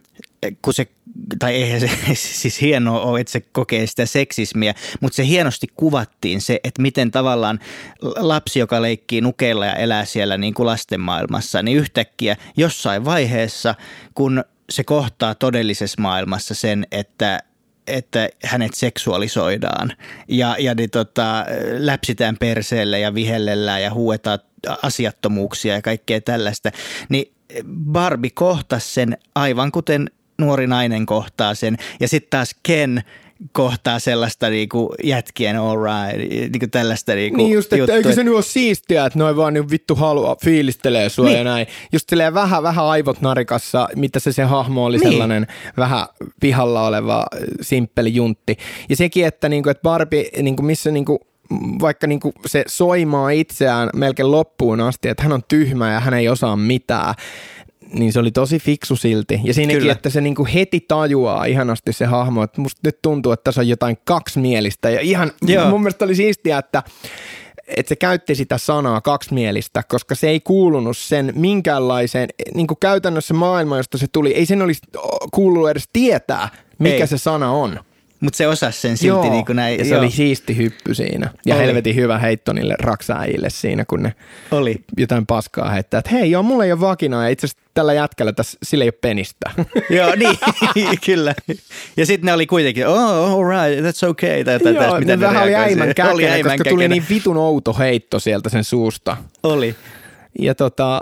kun se, tai eihän se siis hienoa ole, että se kokee sitä seksismiä, mutta se hienosti kuvattiin se, että miten tavallaan lapsi, joka leikkii nukeilla ja elää siellä niin kuin lasten maailmassa, niin yhtäkkiä jossain vaiheessa, kun se kohtaa todellisessa maailmassa sen, että että hänet seksuaalisoidaan ja, ja niin tota, läpsitään perseelle ja vihellellään ja huuetaan asiattomuuksia ja kaikkea tällaista, niin Barbie kohtasi sen aivan kuten nuori nainen kohtaa sen ja sitten taas Ken kohtaa sellaista niinku jätkien all right, niinku tällaista niinku
niin just, että
juttu,
eikö se nyt ole siistiä, että noin vaan niin vittu halua, fiilistelee sua niin. Ja näin. Just silleen vähän, vähän aivot narikassa, mitä se se hahmo oli niin. Sellainen vähän pihalla oleva simppeli juntti. Ja sekin, että, niinku, että Barbie, niinku, missä niinku, vaikka niinku se soimaa itseään melkein loppuun asti, että hän on tyhmä ja hän ei osaa mitään, niin se oli tosi fiksu silti. Ja siinäkin, kyllä. Että se niinku heti tajuaa ihanasti se hahmo, että musta nyt tuntuu, että tässä on jotain kaksimielistä. Ja ihan joo. Mun mielestä oli siistiä, että, että se käytti sitä sanaa kaksimielistä, koska se ei kuulunut sen minkäänlaiseen, niin kuin käytännössä maailma, josta se tuli, ei sen olisi kuulunut edes tietää, mikä ei. Se sana on.
Mutta se osasi sen silti joo, niin kuin näin.
Ja se joo. Oli siisti hyppy siinä. Ja oli. Helvetin hyvä heitto niille raksaajille siinä, kun ne
oli.
Jotain paskaa heittää. Että hei, joo, mulla ei ole vakinaa ja itse asiassa tällä jätkällä tässä, sillä ei ole penistä.
Joo, niin, kyllä. Ja sitten ne oli kuitenkin, oh, all right, that's okay. Tai, tai,
joo,
mitä
ne vähän oli äimän käkenä,
oli äimän
koska
käkenä.
Tuli niin vitun outo heitto sieltä sen suusta.
Oli.
Ja tota,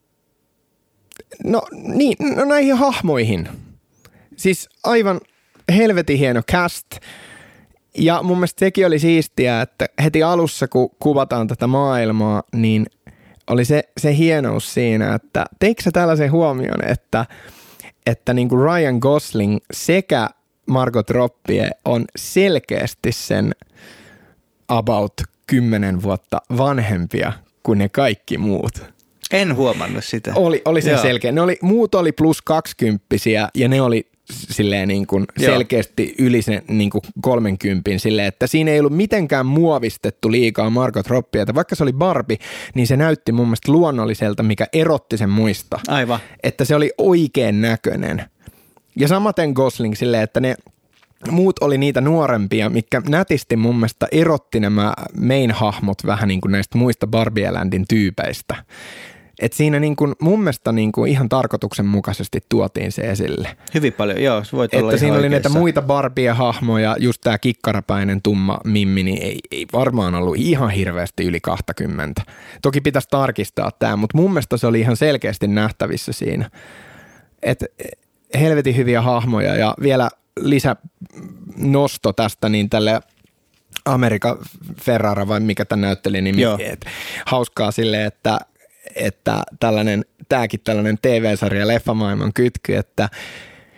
no niin, no näihin hahmoihin. Siis aivan helvetin hieno cast. Ja mun mielestä sekin oli siistiä, että heti alussa, kun kuvataan tätä maailmaa, niin oli se, se hienous siinä, että teikö sä tällaisen huomioon, että, että niin kuin Ryan Gosling sekä Margot Robbie on selkeästi sen about kymmenen vuotta vanhempia kuin ne kaikki muut.
En huomannut sitä.
Oli, oli se selkeä. Ne oli, muut oli plus kaksikymppisiä ja ne oli silleen niin kuin selkeästi yli sen niin kuin kolmenkympin silleen, että siinä ei ollut mitenkään muovistettu liikaa Margot Robbieta. Vaikka se oli Barbie, niin se näytti mun mielestä luonnolliselta, mikä erotti sen muista.
Aivan.
Että se oli oikein näköinen. Ja samaten Gosling silleen, että ne muut oli niitä nuorempia, mikä nätisti mun mielestä erotti nämä main-hahmot vähän niin kuin näistä muista Barbie-Landin tyypeistä. Et siinä niin kuin, mun mielestä niin kuin ihan tarkoituksenmukaisesti tuotiin se esille.
Hyvin paljon, joo. Voit olla
että siinä
oikeassa.
Oli näitä muita Barbie-hahmoja, just tämä kikkarapäinen tumma Mimmi, niin ei, ei varmaan ollut ihan hirveästi yli kaksikymmentä. Toki pitäisi tarkistaa tämä, mutta mun mielestä se oli ihan selkeästi nähtävissä siinä. Että helvetin hyviä hahmoja ja vielä lisänosto tästä niin tälle America Ferrara vai mikä tämä näytteli nimi. Et hauskaa silleen, että että tällainen, tämäkin tällainen T V-sarja leffamaailman kytky, että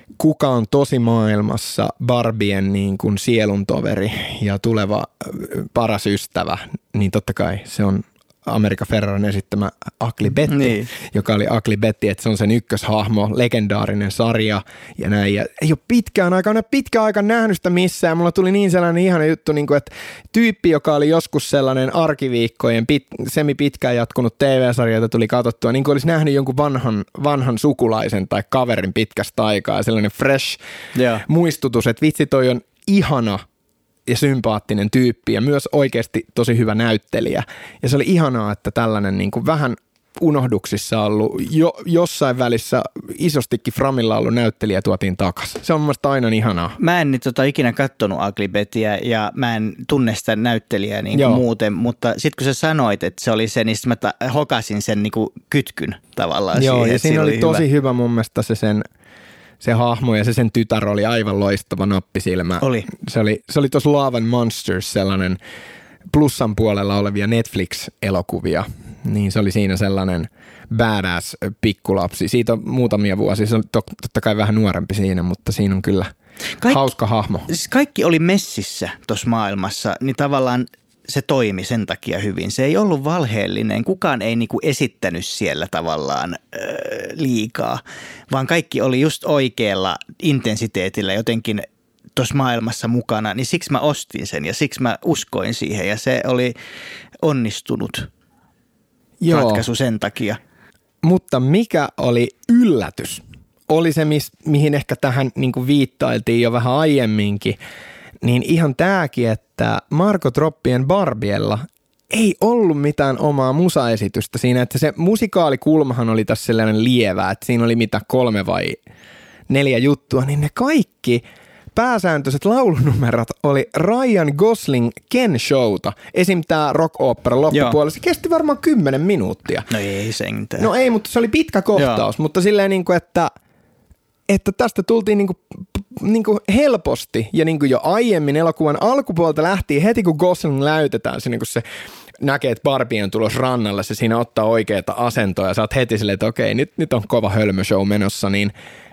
kuka on tosi maailmassa Barbien niin kuin sieluntoveri ja tuleva paras ystävä, niin totta kai se on America Ferreran esittämä Ugly Betty, niin. joka oli Ugly Betty, että se on sen ykköshahmo, legendaarinen sarja ja näin. Ja ei ole pitkään aikaan, pitkään aikaan nähnyt sitä missään. Mulla tuli niin sellainen ihana juttu, niin kuin, että tyyppi, joka oli joskus sellainen arkiviikkojen pit, semi-pitkään jatkunut T V-sarja, jota tuli katsottua, niin kuin olisi nähnyt jonkun vanhan, vanhan sukulaisen tai kaverin pitkästä aikaa. Sellainen fresh yeah. muistutus, että vitsi toi on ihana ja sympaattinen tyyppi ja myös oikeasti tosi hyvä näyttelijä. Ja se oli ihanaa, että tällainen niin kuin vähän unohduksissa ollut, jo, jossain välissä isostikin framilla ollut näyttelijä tuotiin takaisin. Se on mun mielestä aina ihanaa.
Mä en tota ikinä kattonut Ugly Bettyä ja mä en tunne sitä näyttelijää niin kuin muuten, mutta sit kun sä sanoit, että se oli se, niin mä ta- hokasin sen niin kuin kytkyn tavallaan.
Joo,
siihen,
ja siinä oli, oli tosi
hyvä.
hyvä mun mielestä se sen se hahmo ja se sen tytär oli aivan loistava nappisilmä.
Oli.
Se oli, se oli tuossa Love and Monsters sellainen plussan puolella olevia Netflix-elokuvia. Niin se oli siinä sellainen badass pikkulapsi. Siitä on muutamia vuosia. Se on totta kai vähän nuorempi siinä, mutta siinä on kyllä kaikki, hauska hahmo.
Siis kaikki oli messissä tuossa maailmassa, niin tavallaan se toimi sen takia hyvin. Se ei ollut valheellinen. Kukaan ei niinku esittänyt siellä tavallaan öö, liikaa, vaan kaikki oli just oikealla intensiteetillä jotenkin tuossa maailmassa mukana. Niin siksi mä ostin sen ja siksi mä uskoin siihen ja se oli onnistunut Joo. ratkaisu sen takia.
Mutta mikä oli yllätys? Oli se, mis, mihin ehkä tähän niinku viittailtiin jo vähän aiemminkin. Niin ihan tääkin, että Margot Robbien Barbiella ei ollut mitään omaa musaesitystä siinä, että se musikaalikulmahan oli tässä sellainen lievä, että siinä oli mitä kolme vai neljä juttua, niin ne kaikki pääsääntöiset laulunumerot oli Ryan Gosling Ken Showta. Esim. Tää rock-opera loppupuolella, se kesti varmaan kymmenen minuuttia.
No ei sentään.
No ei, mutta se oli pitkä kohtaus, Joo. mutta silleen niin kuin, että että tästä tultiin niinku, niinku helposti ja niinku jo aiemmin elokuvan alkupuolta lähti heti kun Gosling läytetään se, niinku se näkee, että Barbie on tulossa rannalle, se siinä ottaa oikeita asentoja ja sä oot heti silleen, että okei, nyt, nyt on kova hölmöshow menossa, niin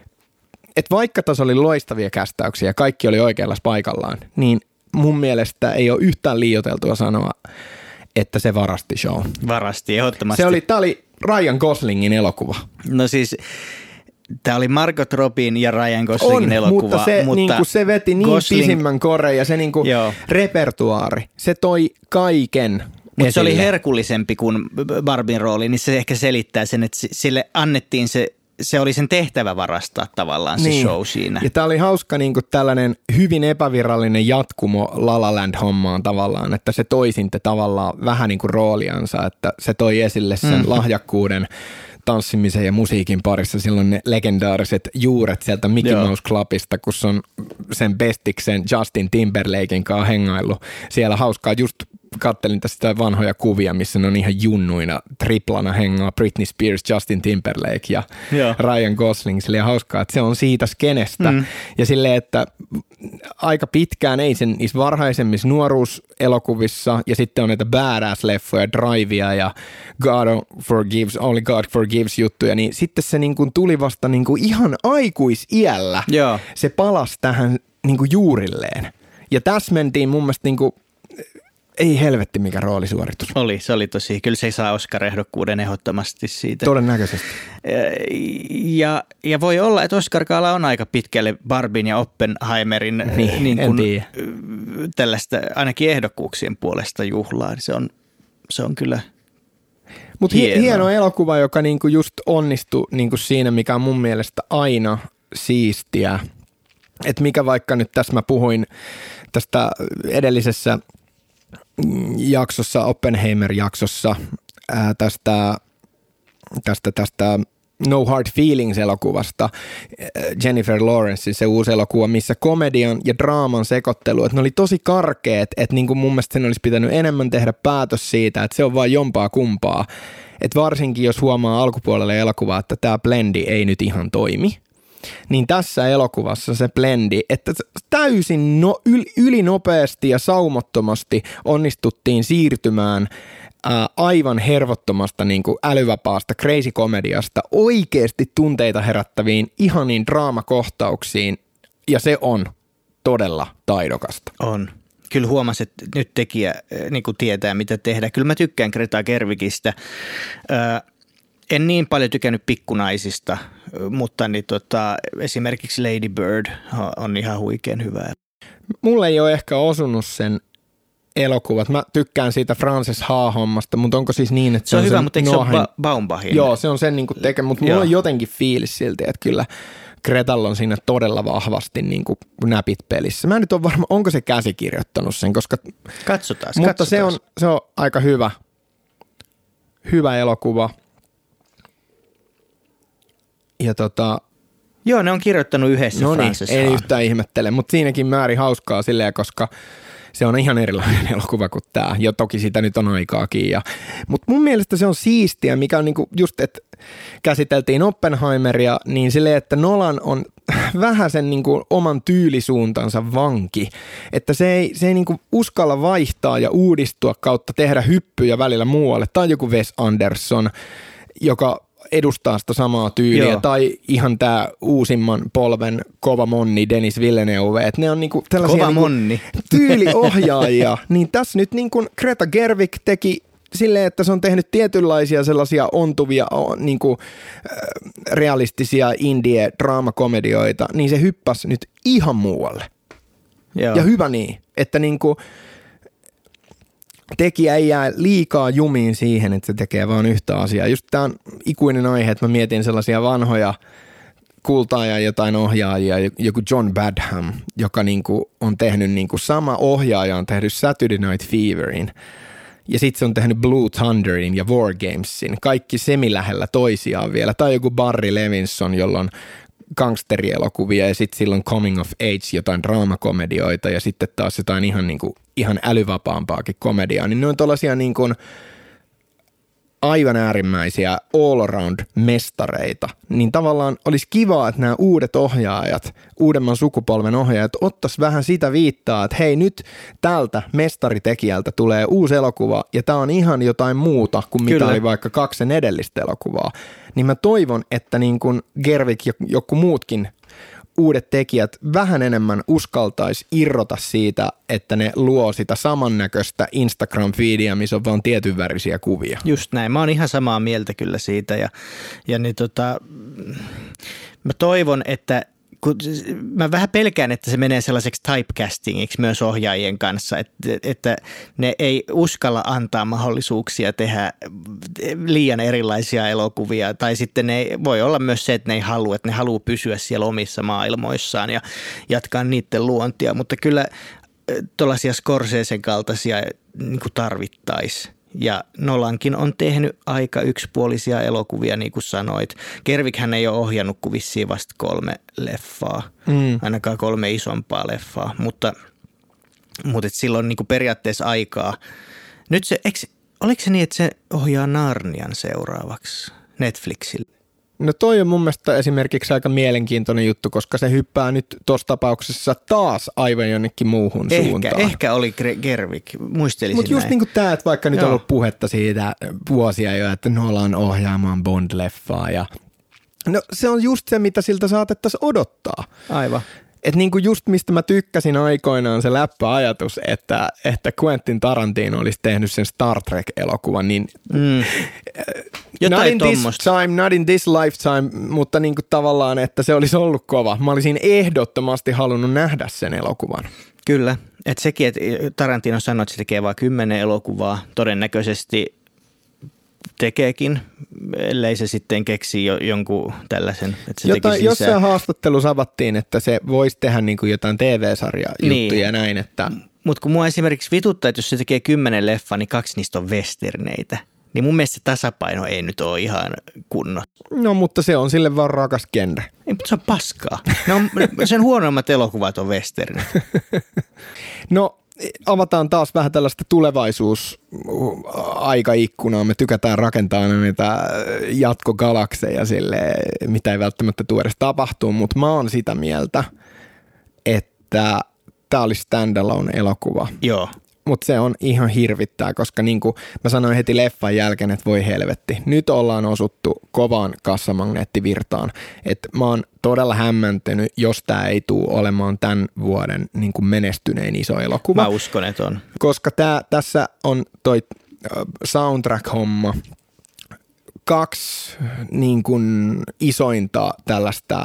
että vaikka tässä oli loistavia kästäyksiä ja kaikki oli oikealla paikallaan, niin mun mielestä ei ole yhtään liioiteltua sanoa, että se varasti show.
Varasti, ehdottomasti.
Se oli, tää oli Ryan Goslingin elokuva.
No siis tämä oli Margot Robbien ja Ryan Goslingin
on,
elokuva.
mutta se, mutta niinku, se veti niin Gosling, pisimmän koreen ja se niinku repertuaari, se toi kaiken
Mutta se oli herkullisempi kuin Barbien rooli, niin se ehkä selittää sen, että sille annettiin se, se oli sen tehtävä varastaa tavallaan se niin. show siinä.
Ja tämä oli hauska niin kuin tällainen hyvin epävirallinen jatkumo La La Land-hommaan tavallaan, että se toi sitten tavallaan vähän niin kuin rooliansa, että se toi esille sen mm. lahjakkuuden tanssimisen ja musiikin parissa silloin ne legendaariset juuret sieltä Mickey Joo. Mouse Clubista, kun se on sen bestiksen Justin Timberlaken kanssa hengaillut. Siellä hauskaa, just kattelin tästä vanhoja kuvia, missä ne on ihan junnuina, triplana hengaa Britney Spears, Justin Timberlake ja Joo. Ryan Gosling. Silleen hauskaa, että se on siitä skenestä. Mm. Ja silleen, että aika pitkään ei sen niissä varhaisemmissa nuoruuselokuvissa ja sitten on näitä badass-leffoja, Drivea ja God Forgives, Only God Forgives juttuja, niin sitten se niin kuin tuli vasta niin kuin ihan aikuisiällä. Joo. Se palasi tähän niin kuin juurilleen. Ja tässä mentiin mun mielestä niin kuin ei helvetti mikä roolisuoritus.
Oli, se oli tosi. Kyllä se saa Oscar-ehdokkuuden ehdottomasti siitä.
Todennäköisesti.
Ja, ja voi olla, että Oscar-gaala on aika pitkälle Barbien ja Oppenheimerin niin, niin kuin tällaista ainakin ehdokkuuksien puolesta juhlaa. Se on, se on kyllä
Mutta hieno. hieno elokuva, joka niinku just onnistui niinku siinä, mikä on mun mielestä aina siistiä. Että mikä vaikka nyt tässä mä puhuin tästä edellisessä jaksossa, Oppenheimer-jaksossa ää, tästä, tästä, tästä No Hard Feelings-elokuvasta, Jennifer Lawrencein se uusi elokuva, missä komedian ja draaman sekoittelu, että ne oli tosi karkeet, että niin kuin mun mielestä sen olisi pitänyt enemmän tehdä päätös siitä, että se on vain jompaa kumpaa, että varsinkin jos huomaa alkupuolella elokuvaa, että tämä blendi ei nyt ihan toimi, niin tässä elokuvassa se blendi, että täysin no, yl, ylinopeasti ja saumattomasti onnistuttiin siirtymään ää, aivan hervottomasta niin kuin älyvapaasta crazy-komediasta oikeasti tunteita herättäviin ihaniin draamakohtauksiin, ja se on todella taidokasta.
On. Kyllä huomasin, että nyt tekijä niin kuin tietää, mitä tehdä. Kyllä mä tykkään Greta Gerwigistä. Öö, en niin paljon tykännyt pikkunaisista, mutta niin tota, esimerkiksi Lady Bird on ihan huikean hyvä.
Mulle ei ole ehkä osunut sen elokuvat. Mä tykkään siitä Frances Ha-hommasta, mutta onko siis niin, että se,
se on,
on
hyvä,
sen
mutta eikö
Noahin...
se ole ba- Baumbachin?
Joo, se on sen niin kuin tekemä, mutta mulla on jotenkin fiilis silti, että kyllä Gretalla on siinä todella vahvasti niin kuin näpit pelissä. Mä en nyt ole varma, onko se käsikirjoittanut sen, koska...
Katsotaan.
Mutta
katsotaan.
Se, on, se on aika hyvä, hyvä elokuva. Ja tota...
Joo, ne on kirjoittanut yhdessä
no
Frances
niin, ei
Ha.
yhtään ihmettele, mutta siinäkin määrin hauskaa silleen, koska se on ihan erilainen elokuva kuin tämä. Ja toki sitä nyt on aikaakin. Ja, mutta mun mielestä se on siistiä, mikä on niinku just, että käsiteltiin Oppenheimeria, niin silleen, että Nolan on vähän sen niinku oman tyylisuuntansa vanki. Että se ei, se ei niinku uskalla vaihtaa ja uudistua kautta tehdä hyppyjä välillä muualle. Tai joku Wes Anderson, joka edustaa sitä samaa tyyliä, Joo. tai ihan tämä uusimman polven kova monni Denis Villeneuve, että ne on niinku tällaisia
kova
niinku
monni.
tyyliohjaajia, niin tässä nyt niinku Greta Gerwig teki silleen, että se on tehnyt tietynlaisia sellaisia ontuvia niinku, äh, realistisia indie-draamakomedioita, niin se hyppäsi nyt ihan muualle. Joo. Ja hyvä niin, että niinku tekijä ei jää liikaa jumiin siihen, että se tekee vaan yhtä asiaa. Just tämä on ikuinen aihe, että mä mietin sellaisia vanhoja kultaa ja jotain ohjaajia, joku John Badham, joka niinku on tehnyt, niinku sama ohjaaja on tehnyt Saturday Night Feverin ja sitten se on tehnyt Blue Thunderin ja War Gamesin, kaikki semilähellä toisiaan vielä. Tai joku Barry Levinson, jolla on gangsterielokuvia ja sitten silloin Coming of Age, jotain draamakomedioita ja sitten taas jotain ihan, niin kuin, ihan älyvapaampaakin komediaa, niin ne on tuollaisia niin kuin aivan äärimmäisiä all-around-mestareita. Niin tavallaan olisi kiva, että nämä uudet ohjaajat, uudemman sukupolven ohjaajat ottaisi vähän sitä viittaa, että hei nyt tältä mestaritekijältä tulee uusi elokuva ja tämä on ihan jotain muuta kuin mitä Kyllä. oli vaikka kaksi sen edellistä elokuvaa. Niin mä toivon, että niin kuin Gerwig ja joku muutkin uudet tekijät vähän enemmän uskaltaisi irrota siitä, että ne luo sitä samannäköistä Instagram-feedia, missä on vaan tietyn värisiä kuvia.
Just näin. Mä oon ihan samaa mieltä kyllä siitä ja, ja niin tota, mä toivon, että kun mä vähän pelkään, että se menee sellaiseksi typecastingiksi myös ohjaajien kanssa, että, että ne ei uskalla antaa mahdollisuuksia tehdä liian erilaisia elokuvia. Tai sitten ne ei, voi olla myös se, että ne ei halua, että ne haluaa pysyä siellä omissa maailmoissaan ja jatkaa niiden luontia. Mutta kyllä tuollaisia Scorsesen kaltaisia niin kuin tarvittaisiin. Ja Nolankin on tehnyt aika yksipuolisia elokuvia, niin kuin sanoit. Gerwighän ei ole ohjannut kuin vissiin vasta kolme leffaa, mm. ainakaan kolme isompaa leffaa, mutta, mutta et silloin niin kuin periaatteessa aikaa. Nyt se, eikö, oliko se niin, että se ohjaa Narnian seuraavaksi Netflixille?
No toi on mun mielestä esimerkiksi aika mielenkiintoinen juttu, koska se hyppää nyt tuossa tapauksessa taas aivan jonnekin muuhun
ehkä,
suuntaan.
Ehkä oli Gerwig, muistelisin
Mutta just
näin.
niin kuin tämä, että vaikka nyt
Joo.
on ollut puhetta siitä vuosia jo, että Nolan ohjaamaan Bond-leffaa ja no se on just se, mitä siltä saatettaisiin odottaa.
Aivan.
Että niinku just mistä mä tykkäsin aikoinaan se läppäajatus, että, että Quentin Tarantino olisi tehnyt sen Star Trek-elokuvan, niin
mm.
not in this time, not in this lifetime, mutta niinku tavallaan, että se olisi ollut kova. Mä olisin ehdottomasti halunnut nähdä sen elokuvan.
Kyllä, että sekin, että Tarantino sanoi, että se tekee vain kymmenen elokuvaa, todennäköisesti tekeekin, ellei se sitten keksi jo, jonkun tällaisen, että se
Jota,
tekisi
jossain haastattelussa avattiin, että se voisi tehdä niin kuin jotain T V-sarjaa
niin.
juttuja ja näin. Että
mutta kun mua esimerkiksi vituttaa, että jos se tekee kymmenen leffaa, niin kaksi niistä on westerneitä. Niin mun mielestä se tasapaino ei nyt ole ihan kunnossa.
No, mutta se on sille vaan rakas genre.
Ei, mutta se on paskaa. Ne on, sen huonoimmat elokuvat on westernit.
No, avataan taas vähän tällaista tulevaisuusaikaikkunaa. Me tykätään rakentaa näitä jatkogalakseja sille, mitä ei välttämättä tule edes tapahtuu, mutta mä oon sitä mieltä, että tää olisi standalone elokuva.
Joo.
mutta se on ihan hirvittää, koska niin kuin mä sanoin heti leffan jälkeen, että voi helvetti, nyt ollaan osuttu kovaan kassamagneettivirtaan, että mä oon todella hämmentynyt, jos tää ei tule olemaan tämän vuoden niin kuin menestynein iso elokuva.
Mä uskon, että on.
Koska tää, tässä on toi soundtrack-homma, kaksi niin kuin isointa tällaista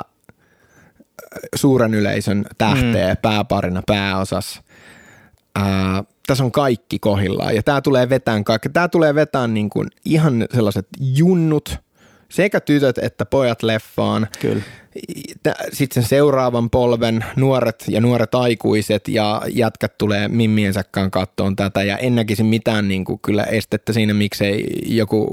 suuren yleisön tähteä mm. pääparina pääosassa. Ää, tässä on kaikki kohillaan ja tää tulee vetään kaikki. Tää tulee vetään niin kuin ihan sellaiset junnut, sekä tytöt että pojat leffaan.
Kyllä.
Sitten sen seuraavan polven nuoret ja nuoret aikuiset ja jätkät tulee mimmiensäkään kattoon tätä ja en näkisi mitään niin kuin kyllä estettä siinä, miksei joku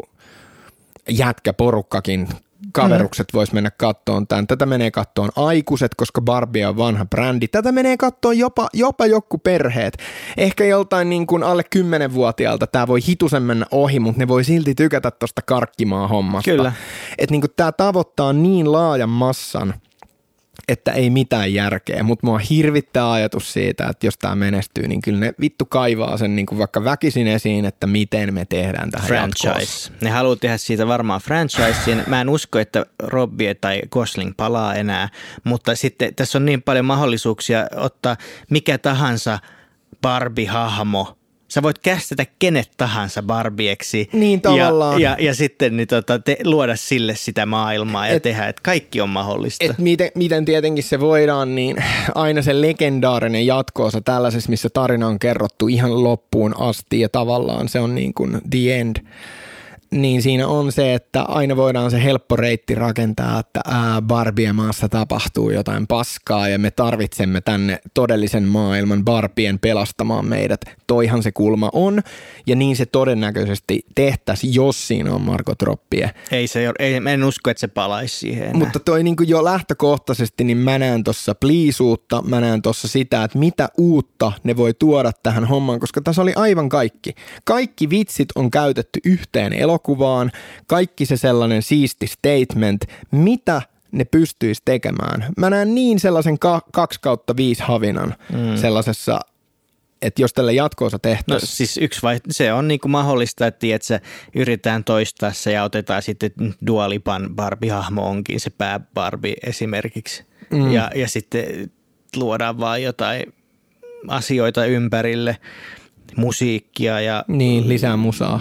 jätkäporukkakin kaverukset vois mennä kattoon tämän. Tätä menee kattoon aikuiset, koska Barbie on vanha brändi. Tätä menee kattoon jopa, jopa joku perheet. Ehkä joltain niin kuin alle kymmenvuotiaalta tämä voi hitusen mennä ohi, mutta ne voi silti tykätä tuosta karkkimaa hommasta.
Kyllä.
Että niin kuin tämä tavoittaa niin laajan massan, että ei mitään järkeä, mutta mua hirvittää ajatus siitä, että jos tämä menestyy, niin kyllä ne vittu kaivaa sen niin kuin vaikka väkisin esiin, että miten me tehdään tähän
franchise. Jatkossa. Ne haluaa tehdä siitä varmaan franchisein. Mä en usko, että Robbie tai Gosling palaa enää, mutta sitten tässä on niin paljon mahdollisuuksia ottaa mikä tahansa Barbie-hahmo. Sä voit kästetä kenet tahansa Barbieksi
niin, tavallaan.
ja, ja, ja sitten niin, tota, te, luoda sille sitä maailmaa ja et, tehdä, että kaikki on mahdollista.
Et miten, miten tietenkin se voidaan, niin aina se legendaarinen jatko-osa tällaisessa, missä tarina on kerrottu ihan loppuun asti ja tavallaan se on niin kuin the end. Niin siinä on se, että aina voidaan se helppo reitti rakentaa, että ää, Barbien maassa tapahtuu jotain paskaa ja me tarvitsemme tänne todellisen maailman Barbien pelastamaan meidät. Toihan se kulma on ja niin se todennäköisesti tehtäisiin, jos siinä on Margot Robbie.
Ei se, ei, en usko, että se palaisi siihen enää.
Mutta toi niin kuin jo lähtökohtaisesti, niin mä näen tuossa pliisuutta, mä näen tuossa sitä, että mitä uutta ne voi tuoda tähän hommaan, koska tässä oli aivan kaikki. Kaikki vitsit on käytetty yhteen elokuvaan. Kuvaan, kaikki se sellainen siisti statement, mitä ne pystyisi tekemään. Mä näen niin sellaisen kaksi kautta viisi havinan mm. sellaisessa, että jos tällä jatkoosa tehtäisiin.
No siis yksi vai, se on niinku mahdollista, että tiedätkö, yritetään toistaa se ja otetaan sitten Dua Lipan Barbie-hahmo onkin se pää Barbie esimerkiksi. Mm. Ja, ja sitten luodaan vaan jotain asioita ympärille, musiikkia ja...
Niin, lisää musaa.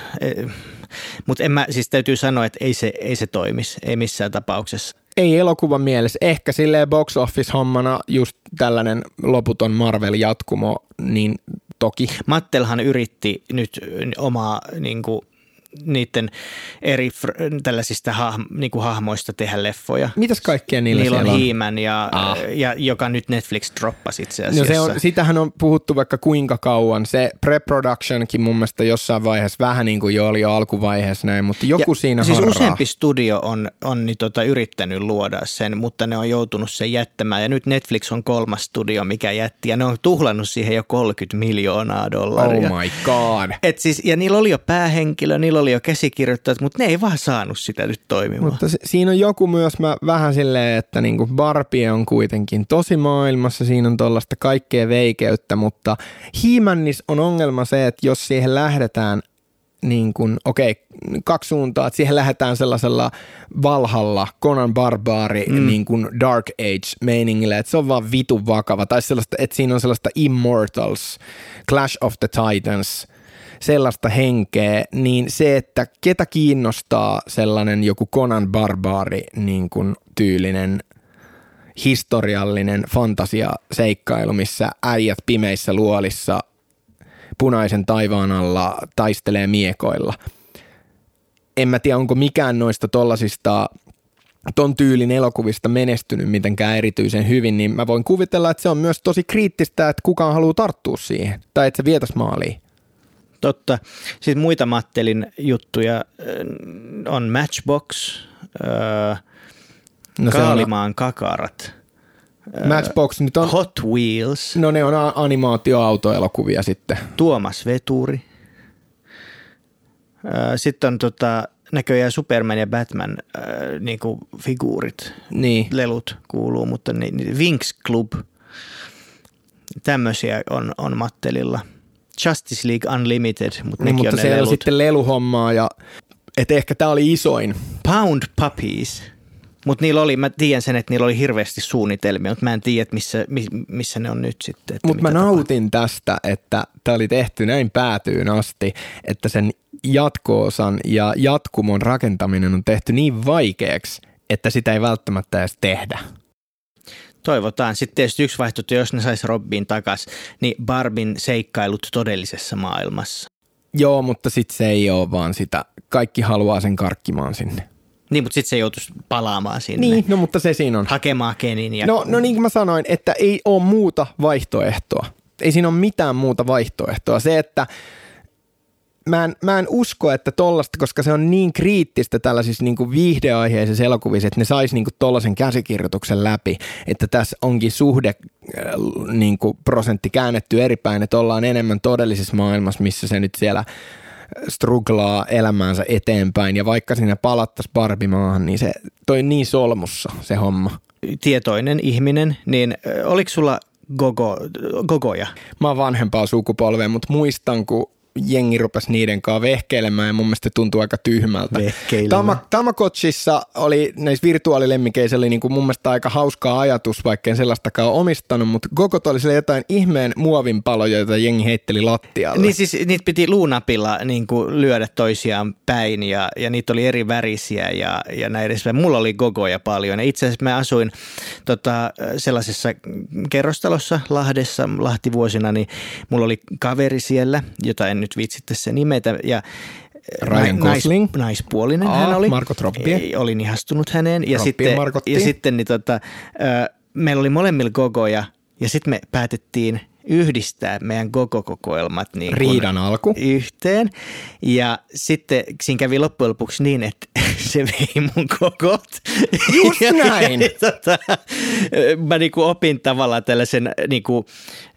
Mutta en mä, siis täytyy sanoa, että ei se, ei se toimisi, ei missään tapauksessa.
Ei elokuvan mielessä. Ehkä silleen box office-hommana just tällainen loputon Marvel-jatkumo, niin toki.
Mattelhan yritti nyt omaa niinku, niiden eri fr- tällaisista hah, niinku, hahmoista tehdä leffoja.
Mitäs kaikkea niillä,
niillä
siellä
on?
on?
He-Man, ja, ja, ja, joka nyt Netflix droppasi itse asiassa.
No se on, sitähän on puhuttu vaikka kuinka kauan. Se pre-productionkin mun mielestä jossain vaiheessa vähän niin kuin jo oli jo alkuvaiheessa näin, mutta joku ja siinä
siis
harraa.
Useampi studio on, on niin tota, yrittänyt luoda sen, mutta ne on joutunut sen jättämään. Ja nyt Netflix on kolmas studio, mikä jätti, ja ne on tuhlannut siihen jo kolmekymmentä miljoonaa dollaria.
Oh my god.
Et siis, ja niillä oli jo päähenkilö, niillä oli jo käsikirjoittajat, mutta ne ei vaan saanut sitä nyt toimimaan.
Mutta se, siinä on joku myös mä vähän silleen, että niinku Barbie on kuitenkin tosi maailmassa, siinä on tuollaista kaikkea veikeyttä, mutta He-Manissa on ongelma se, että jos siihen lähdetään niin kuin, okei, kaksi suuntaa, että siihen lähdetään sellaisella Valhalla, Conan Barbari, mm. niin kuin Dark Age-meiningillä, että se on vaan vitun vakava, tai sellaista, että siinä on sellaista Immortals, Clash of the Titans, sellaista henkeä, niin se, että ketä kiinnostaa sellainen joku Conan Barbari niin kuin tyylinen historiallinen fantasiaseikkailu, missä äijät pimeissä luolissa punaisen taivaan alla taistelee miekoilla. En mä tiedä, onko mikään noista tollasista ton tyylin elokuvista menestynyt mitenkään erityisen hyvin, niin mä voin kuvitella, että se on myös tosi kriittistä, että kukaan haluaa tarttua siihen, tai että se vietäisi maaliin.
Totta. Sitten muita Mattelin juttuja on Matchbox, äh, no Kaalimaan kakarat.
Matchbox nyt on...
Hot Wheels.
No ne on animaatioautoelokuvia sitten.
Tuomas Veturi. Sitten on tota, näköjään Superman ja Batman äh, niinku figuurit.
Niin.
Lelut kuuluu, mutta niin, Winx Club. Tämmöisiä on, on Mattelilla. Justice League Unlimited, mutta
niin,
nekin
mutta
on ne
se
lelut.
on sitten leluhommaa ja et ehkä tämä oli isoin.
Pound Puppies. Mutta niillä oli, mä tiedän sen, että niillä oli hirveästi suunnitelmia, mutta mä en tiedä, missä, missä ne on nyt sitten.
Mutta mä nautin tapahtuu. tästä, että tämä oli tehty näin päätyyn asti, että sen jatko-osan ja jatkumon rakentaminen on tehty niin vaikeaksi, että sitä ei välttämättä edes tehdä.
Toivotaan. Sitten tietysti yksi vaihtoehto, jos ne sais Robin takaisin, niin Barbin seikkailut todellisessa maailmassa.
Joo, mutta sitten se ei ole vaan sitä. Kaikki haluaa sen karkkimaan sinne.
Niin, mutta sitten se joutuisi palaamaan sinne.
Niin, no mutta se siinä on.
Hakemaan Kenin. Ja...
No, no niin kuin mä sanoin, että ei ole muuta vaihtoehtoa. Ei siinä ole mitään muuta vaihtoehtoa. Se, että mä en, mä en usko, että tollaista, koska se on niin kriittistä tällaisissa niin kuin viihdeaiheisissa elokuvissa, että ne sais niin kuin tollaisen käsikirjoituksen läpi, että tässä onkin suhde niin kuin prosentti käännetty eri päin, että ollaan enemmän todellisessa maailmassa, missä se nyt siellä struglaa elämäänsä eteenpäin ja vaikka siinä palattaisiin Barbie-maahan, niin se toi niin solmussa se homma.
Tietoinen ihminen, niin oliko sulla gogo, gogoja?
Mä oon vanhempaa sukupolvea, mutta muistan, kun jengi rupesi niiden kanssa vehkeilemään ja mun mielestä tuntuu aika tyhmältä. Tama, Tamagotchissa oli, näissä virtuaalilemmikeissä oli niin kuin mun mielestä aika hauskaa ajatus, vaikka en sellaistakaan omistanut, mutta Gogot oli siellä jotain ihmeen muovinpaloja, joita jengi heitteli lattialle.
Niin siis niitä piti luunapilla niin kuin lyödä toisiaan päin ja, ja niitä oli eri värisiä ja, ja näin edespäin. Mulla oli gogoja paljon ja itse asiassa mä asuin tota, sellaisessa kerrostalossa Lahdessa, Lahtivuosina, niin mulla oli kaveri siellä, jota en nyt viitsitte se nimetä. Ja
Ryan Gosling.
Nais, naispuolinen Aa, hän oli.
Margot Robbie.
Olin ihastunut häneen. Ja
Robbie
sitten,
Margotti.
ja sitten niin tota, meillä oli molemmilla gogoja ja sitten me päätettiin yhdistää meidän gogo-kokoelmat niin
riidan alku
yhteen. Ja sitten siinä kävi loppujen lopuksi niin, että se vei mun gogot.
Just näin.
Ja, tota, mä niinku opin tavallaan tällaisen niinku,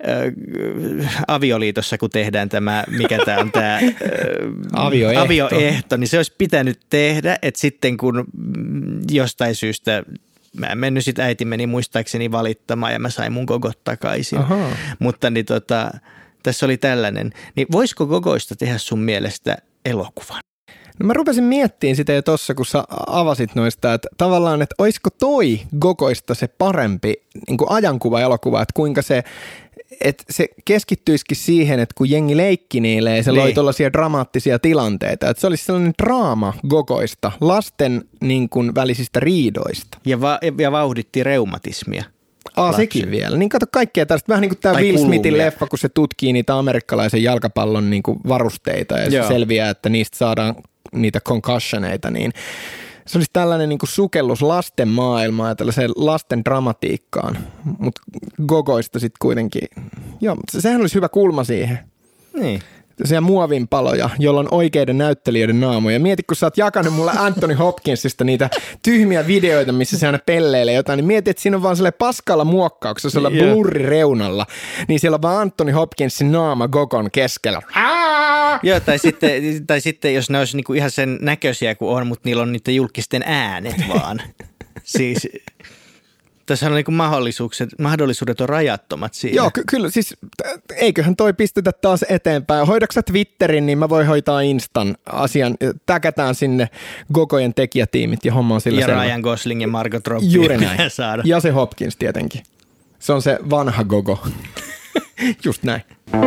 äh, avioliitossa, kun tehdään tämä, mikä tämä on tämä äh,
avioehto.
avioehto, niin se olisi pitänyt tehdä, että sitten kun jostain syystä mä en mennyt sit, äiti meni muistaakseni valittamaan ja mä sain mun gogot takaisin. Aha. Mutta niin tota, tässä oli tällainen. Niin voisiko gogoista tehdä sun mielestä elokuvan?
No mä rupesin miettimään sitä jo tossa, kun sä avasit noista, että tavallaan, että olisiko toi gogoista se parempi niin kuin ajankuva-elokuva, että kuinka se, että se keskittyisikin siihen, että kun jengi leikki niille ja se niin loi tuollaisia dramaattisia tilanteita, että se olisi sellainen draama gogoista, lasten niin kuin välisistä riidoista.
Ja, va- ja vauhditti reumatismia.
Aa, sekin vielä. Niin kato kaikkea tästä. Vähän niin kuin tämä Will Smithin leffa, kun se tutkii niitä amerikkalaisen jalkapallon niin kuin varusteita ja Joo. se selviää, että niistä saadaan niitä concussioneita, niin se olisi tällainen niin kuin sukellus lasten maailmaan ja tällaiseen lasten dramatiikkaan, mutta gogoista sitten kuitenkin, joo, sehän olisi hyvä kulma siihen.
Niin.
Sellaisia muovinpaloja, jolla on oikeiden näyttelijöiden naamoja. Mieti, kun sä oot jakanut mulle Anthony Hopkinsista niitä tyhmiä videoita, missä se aina pelleilee jotain, niin mieti, että siinä on vaan sellainen paskalla muokkauksessa, sellainen yeah. blurri reunalla, niin siellä on vaan Anthony Hopkinsin naama gogon keskellä.
Joo, tai sitten, tai sitten jos ne olisi niinku ihan sen näköisiä kuin on, mutta niillä on niiden julkisten äänet vaan. Siis tässä on niinku mahdollisuudet, mahdollisuudet on rajattomat siinä.
Joo, ky- kyllä. Siis eiköhän toi pistetä taas eteenpäin. Hoidaksä Twitterin, niin mä voin hoitaa Instan asian. Täkätään sinne gogojen tekijätiimit ja homma on sillä
ja
selvä.
Ryan Gosling ja Margot Robbie.
Juuri näin.
Saada.
Ja se Hopkins tietenkin. Se on se vanha gogo. Just näin.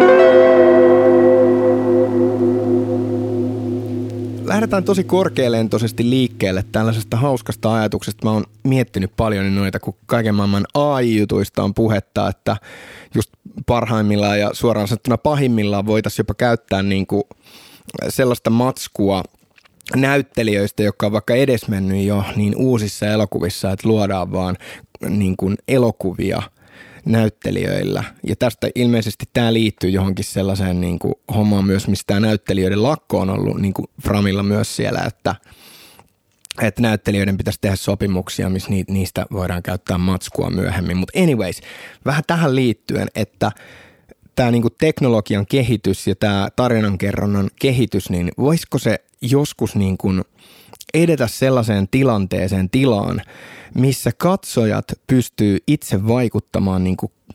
Lähdetään tosi korkealentoisesti liikkeelle tällaisesta hauskasta ajatuksesta. Mä oon miettinyt paljon noita, kun kaiken maailman A I-jutuista on puhetta, että just parhaimmillaan ja suoraan sanottuna pahimmillaan voitaisiin jopa käyttää niin kuin sellaista matskua näyttelijöistä, jotka on vaikka edesmennyt jo niin uusissa elokuvissa, että luodaan vaan niin kuin elokuvia näyttelijöillä. Ja tästä ilmeisesti tämä liittyy johonkin sellaiseen niin kuin hommaan myös, mistä tämä näyttelijöiden lakko on ollut niin kuin Framilla myös siellä, että, että näyttelijöiden pitäisi tehdä sopimuksia, missä niistä voidaan käyttää matskua myöhemmin. Mutta anyways, vähän tähän liittyen, että tämä niin kuin teknologian kehitys ja tämä tarinankerronnan kehitys, niin voisiko se joskus niin kuin edetä sellaiseen tilanteeseen, tilaan, missä katsojat pystyy itse vaikuttamaan niin kuin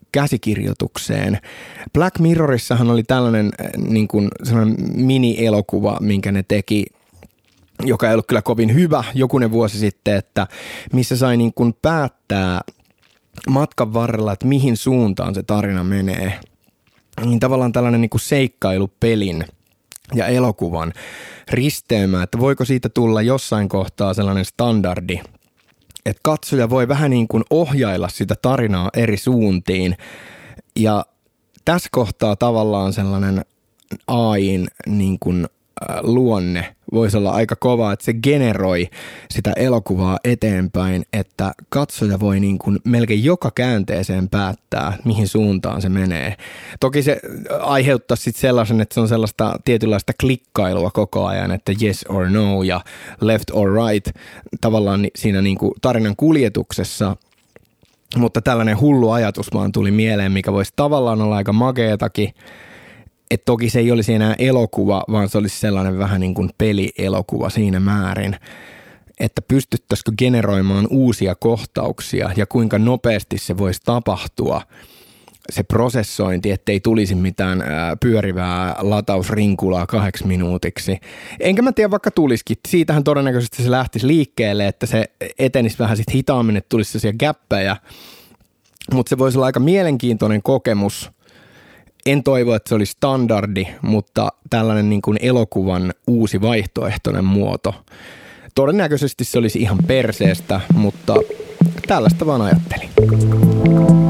käsikirjoitukseen. Black Mirrorissahan oli tällainen niin kuin sellainen mini-elokuva, minkä ne teki, joka ei ollut kyllä kovin hyvä jokunen vuosi sitten, että missä sai niin kuin päättää matkan varrella, että mihin suuntaan se tarina menee. Niin tavallaan tällainen niin kuin seikkailupelin ja elokuvan risteymä, että voiko siitä tulla jossain kohtaa sellainen standardi, että katsoja voi vähän niin kuin ohjailla sitä tarinaa eri suuntiin. Ja tässä kohtaa tavallaan sellainen A I:n niin kuin luonne voisi olla aika kova, että se generoi sitä elokuvaa eteenpäin, että katsoja voi niin kuin melkein joka käänteeseen päättää, mihin suuntaan se menee. Toki se aiheuttaa sitten sellaisen, että se on sellaista tietynlaista klikkailua koko ajan, että yes or no ja left or right tavallaan siinä niin kuin tarinan kuljetuksessa. Mutta tällainen hullu ajatus vaan tuli mieleen, mikä voisi tavallaan olla aika makeatakin. Että toki se ei olisi enää elokuva, vaan se olisi sellainen vähän niin kuin pelielokuva siinä määrin, että pystyttäisikö generoimaan uusia kohtauksia ja kuinka nopeasti se voisi tapahtua, se prosessointi, ettei tulisi mitään pyörivää latausrinkulaa kahdeksi minuutiksi. Enkä mä tiedä, vaikka tulisikin. Siitähän todennäköisesti se lähtisi liikkeelle, että se etenisi vähän sit hitaammin, että tulisi sellaisia gäppejä, mutta se voisi olla aika mielenkiintoinen kokemus. En toivo, että se olisi standardi, mutta tällainen niin kuin elokuvan uusi vaihtoehtoinen muoto. Todennäköisesti se olisi ihan perseestä, mutta tällaista vaan ajattelin.